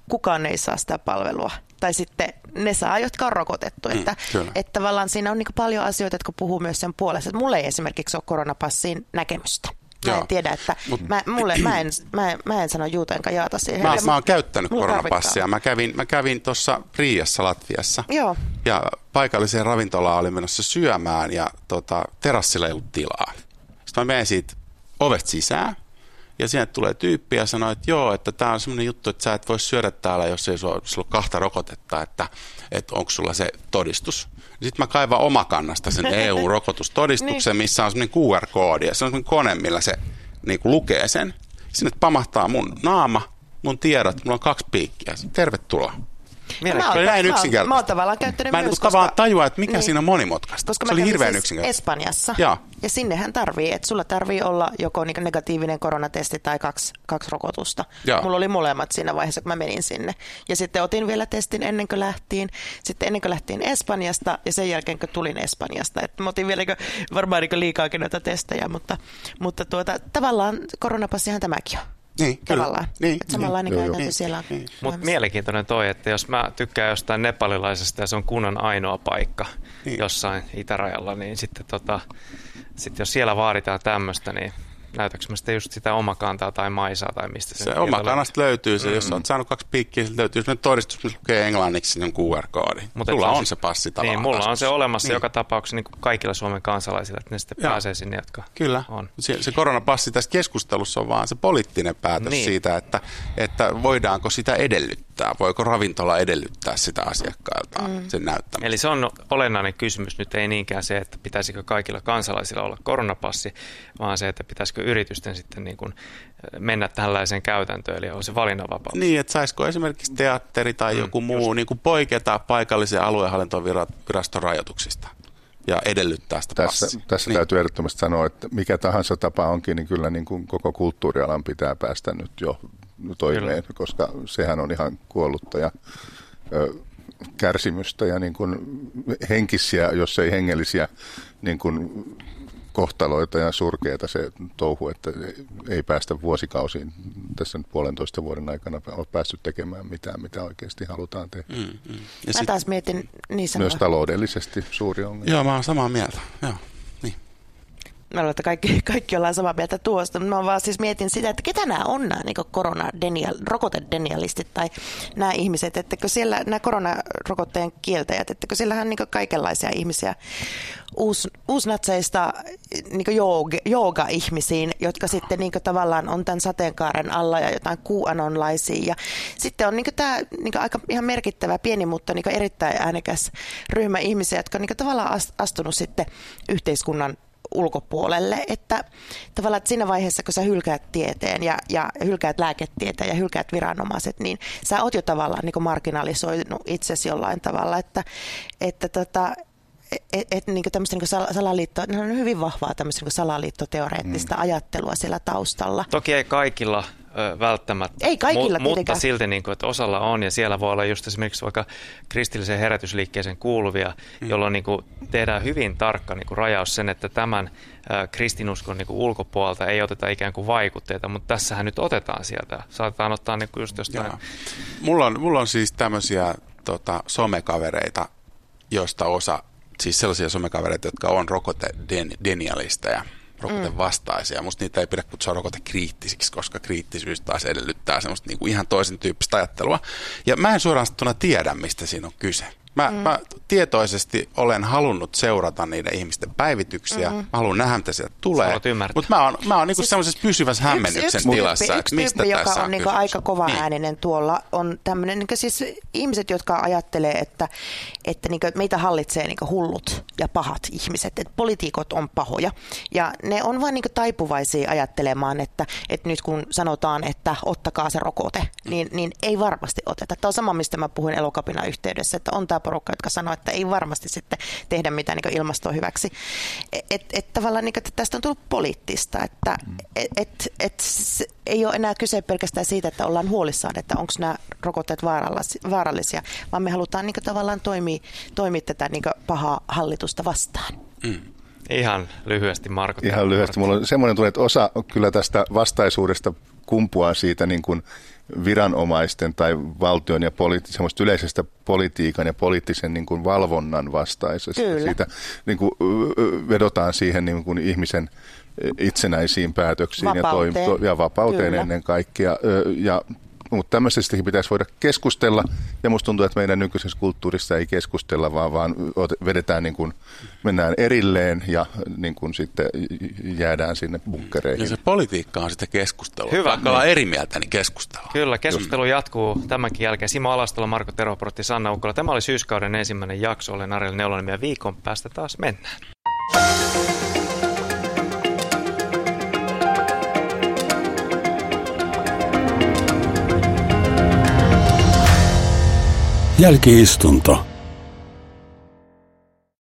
[SPEAKER 3] kukaan ei saa sitä palvelua. Tai sitten ne saa, jotka on rokotettu. Mm, että, että tavallaan siinä on niin paljon asioita, jotka puhuu myös sen puolesta. Että mulla ei esimerkiksi ole koronapassiin näkemystä. Mä en tiedä, että mä, mulle, mä, en, mä, en, mä en sano juutenkaan jaata siihen.
[SPEAKER 4] Mä, mä oon käyttänyt koronapassia. Mä kävin, mä kävin tuossa Riiassa Latviassa.
[SPEAKER 3] Joo.
[SPEAKER 4] Ja paikalliseen ravintolaan olin menossa syömään ja tota, terassilla ei ollut tilaa. Sitten mä menen siitä ovesta sisään ja sieltä tulee tyyppi ja sanoo, että joo, että tää on semmoinen juttu, että sä et voi syödä täällä, jos ei sulla ole kahta rokotetta, että, että onko sulla se todistus. Sitten mä kaivan omakannasta sen E U-rokotustodistuksen, missä on semmoinen Q R-koodi ja se on semmoinen kone, millä se niin kuin lukee sen. Sinne pamahtaa mun naama, mun tiedot, mulla on kaksi piikkiä. Tervetuloa.
[SPEAKER 3] Mä oon, näin yksinkertaisesti. Mä oon tavallaan käyttänyt
[SPEAKER 4] mä en
[SPEAKER 3] myös,
[SPEAKER 4] koska, tavallaan tajua, että mikä niin, siinä on monimutkaista.
[SPEAKER 3] Koska
[SPEAKER 4] se oli hirveän
[SPEAKER 3] siis
[SPEAKER 4] yksinkertaisesti.
[SPEAKER 3] Espanjassa.
[SPEAKER 4] Ja,
[SPEAKER 3] ja sinnehän tarvii, että sulla tarvii olla joko negatiivinen koronatesti tai kaksi, kaksi rokotusta. Ja. Mulla oli molemmat siinä vaiheessa, kun mä menin sinne. Ja sitten otin vielä testin ennen kuin lähtiin. Sitten ennen kuin lähtiin Espanjasta ja sen jälkeen kun tulin Espanjasta. Et mä otin vielä varmaan liikaakin noita testejä, mutta, mutta tuota, tavallaan koronapassihan tämäkin on.
[SPEAKER 4] Niin,
[SPEAKER 3] tavallaan.
[SPEAKER 4] Niin,
[SPEAKER 3] että samanlainen
[SPEAKER 4] niin,
[SPEAKER 3] käytäntö
[SPEAKER 4] niin,
[SPEAKER 3] siellä on.
[SPEAKER 4] Niin.
[SPEAKER 2] Mutta mielenkiintoinen toi, että jos mä tykkään jostain nepalilaisesta ja se on kunnan ainoa paikka niin. jossain itärajalla, niin sitten tota, sit jos siellä vaaditaan tämmöistä, niin näytäkö mä sitten just sitä omakantaa tai maisaa tai mistä se...
[SPEAKER 4] Se omakannasta löytyy se, mm. jos olet saanut kaksi piikkiä, se löytyy semmoinen todistus, missä lukee englanniksi sinun Q R-koodi. Mutta sulla on se passi tavallaan.
[SPEAKER 2] Niin, mulla taskussa. On se olemassa
[SPEAKER 4] niin.
[SPEAKER 2] joka tapauksessa niin kuin kaikilla Suomen kansalaisilla, että ne sitten ja. Pääsee sinne, jotka
[SPEAKER 4] Kyllä.
[SPEAKER 2] on.
[SPEAKER 4] Se, se koronapassi tässä keskustelussa on vaan se poliittinen päätös niin. siitä, että, että voidaanko sitä edellyttää, voiko ravintola edellyttää sitä asiakkailtaan mm. sen näyttämistä.
[SPEAKER 2] Eli se on olennainen kysymys, nyt ei niinkään se, että pitäisikö kaikilla kansalaisilla olla koronapassi, vaan se, että pitäisikö yritysten sitten niin kuin mennä tällaiseen käytäntöön, eli on se valinnanvapaus.
[SPEAKER 4] Niin, että saisiko esimerkiksi teatteri tai mm, joku muu niin kuin poiketa paikallisen aluehallintoviraston rajoituksista ja edellyttää sitä
[SPEAKER 5] Tässä,
[SPEAKER 4] passia.
[SPEAKER 5] tässä
[SPEAKER 4] niin.
[SPEAKER 5] täytyy ehdottomasti sanoa, että mikä tahansa tapa onkin, niin kyllä niin kuin koko kulttuurialan pitää päästä nyt jo toimeen, kyllä. koska sehän on ihan kuollutta ja ö, kärsimystä ja niin kuin henkisiä, jos ei hengellisiä niin kuin kohtaloita ja surkeita se touhu, että ei päästä vuosikausiin tässä nyt puolentoista vuoden aikana ole päässyt tekemään mitään, mitä oikeasti halutaan tehdä. Mm, mm.
[SPEAKER 3] Ja mä taas mietin niin
[SPEAKER 5] myös taloudellisesti suuri ongelma.
[SPEAKER 4] Joo, mä oon samaa mieltä. Joo. Niin.
[SPEAKER 3] Mä luulen, että kaikki, kaikki ollaan samaa mieltä tuosta, mutta mä vaan siis mietin sitä, että ketä nämä on nämä niin koronarokotedenialistit tai nämä ihmiset, ettekö siellä nämä koronarokotteen kieltäjät, ettekö siellähän niin kaikenlaisia ihmisiä uus, uusnatseista niin jooga, jooga-ihmisiin, jotka sitten niin tavallaan on tämän sateenkaaren alla ja jotain QAnonlaisia. Ja sitten on niin tämä niin aika ihan merkittävä, pieni, mutta niin erittäin äänekäs ryhmä ihmisiä, jotka on niin tavallaan astunut sitten yhteiskunnan ulkopuolelle, että tavallaan että siinä vaiheessa, kun sä hylkäät tieteen ja, ja hylkäät lääketieteen ja hylkäät viranomaiset, niin sä oot jo tavallaan niin kuin marginalisoinut itsesi jollain tavalla, että, että tota, et, et, niin tämmöistä niin salaliitto, ne on hyvin vahvaa tämmöistä niin salaliittoteoreettista mm. ajattelua siellä taustalla.
[SPEAKER 2] Toki ei kaikilla ö, välttämättä,
[SPEAKER 3] ei kaikilla,
[SPEAKER 2] mu- mutta silti niin kuin, että osalla on ja siellä voi olla just esimerkiksi vaikka kristilliseen herätysliikkeeseen kuuluvia, mm. jolloin niin kuin, tehdään hyvin tarkka niin kuin, rajaus sen, että tämän ö, kristinuskon niin kuin, ulkopuolelta ei oteta ikään kuin vaikutteita, mutta tässähän nyt otetaan sieltä. Saatetaan ottaa niin kuin just jostain.
[SPEAKER 4] Mulla on, mulla on siis tämmöisiä tota, somekavereita, joista osa siis sellaisia somekavereita, jotka on rokotedenialisteja, rokotevastaisia. Musta niitä ei pidä kutsua rokotekriittisiksi, koska kriittisyys taas edellyttää semmoista niinku ihan toisen tyyppistä ajattelua. Ja mä en suoraan tiedä, mistä siinä on kyse. Mä, mm. mä tietoisesti olen halunnut seurata niiden ihmisten päivityksiä. Mm-hmm. Mä haluan nähdä, mitä sieltä tulee. Mutta mä oon, mä oon niinku siis semmoisessa pysyvässä hämmennyksen
[SPEAKER 3] yksi,
[SPEAKER 4] tilassa,
[SPEAKER 3] yksi
[SPEAKER 4] että mistä
[SPEAKER 3] tyyppi,
[SPEAKER 4] tässä
[SPEAKER 3] joka on,
[SPEAKER 4] on
[SPEAKER 3] niinku aika kova niin. ääninen tuolla, on tämmöinen, niinku siis ihmiset, jotka ajattelee, että, että niinku meitä hallitsee niinku hullut ja pahat ihmiset. Että poliitikot on pahoja. Ja ne on vaan niinku taipuvaisia ajattelemaan, että, että nyt kun sanotaan, että ottakaa se rokote, niin, niin ei varmasti oteta. Tämä on sama, mistä mä puhuin Elokapinan yhteydessä, että on tämä porukka, jotka sanoo, että ei varmasti sitten tehdä mitään niin ilmastoa hyväksi. Et, et, tavallaan niin, että tästä on tullut poliittista, että et, et, et, ei ole enää kyse pelkästään siitä, että ollaan huolissaan, että onko nämä rokotteet vaarallisia, vaan me halutaan niin tavallaan toimia, toimia tätä niin pahaa hallitusta vastaan.
[SPEAKER 4] Mm.
[SPEAKER 2] Ihan lyhyesti, Marko.
[SPEAKER 5] Ihan lyhyesti. Mulla on semmoinen tunne, että osa kyllä tästä vastaisuudesta kumpuaa siitä niin kuin viranomaisten tai valtion ja poli- semmoista yleisestä politiikan ja poliittisen niin kuin valvonnan vastaisesta.
[SPEAKER 3] Kyllä.
[SPEAKER 5] Siitä niin kuin, vedotaan siihen niin kuin ihmisen itsenäisiin päätöksiin
[SPEAKER 3] vapauteen.
[SPEAKER 5] ja, toim- ja vapauteen Kyllä. ennen kaikkea. Ja, mutta tämmöisestäkin pitäisi voida keskustella, ja musta tuntuu, että meidän nykyisessä kulttuurissa ei keskustella, vaan, vaan vedetään niin kuin, mennään erilleen ja niin kuin sitten jäädään sinne bunkkereihin.
[SPEAKER 4] Ja se politiikka on sitä keskustelua.
[SPEAKER 2] Hyvä.
[SPEAKER 4] Vaikka ollaan eri mieltä, niin keskustellaan.
[SPEAKER 2] Kyllä, keskustelu jatkuu tämänkin jälkeen. Simo Alastola, Marko Tervoportti, Sanna Ukkola. Tämä oli syyskauden ensimmäinen jakso. Olen Ariel Neulonen ja viikon päästä taas mennään.
[SPEAKER 1] Jälki-istunto.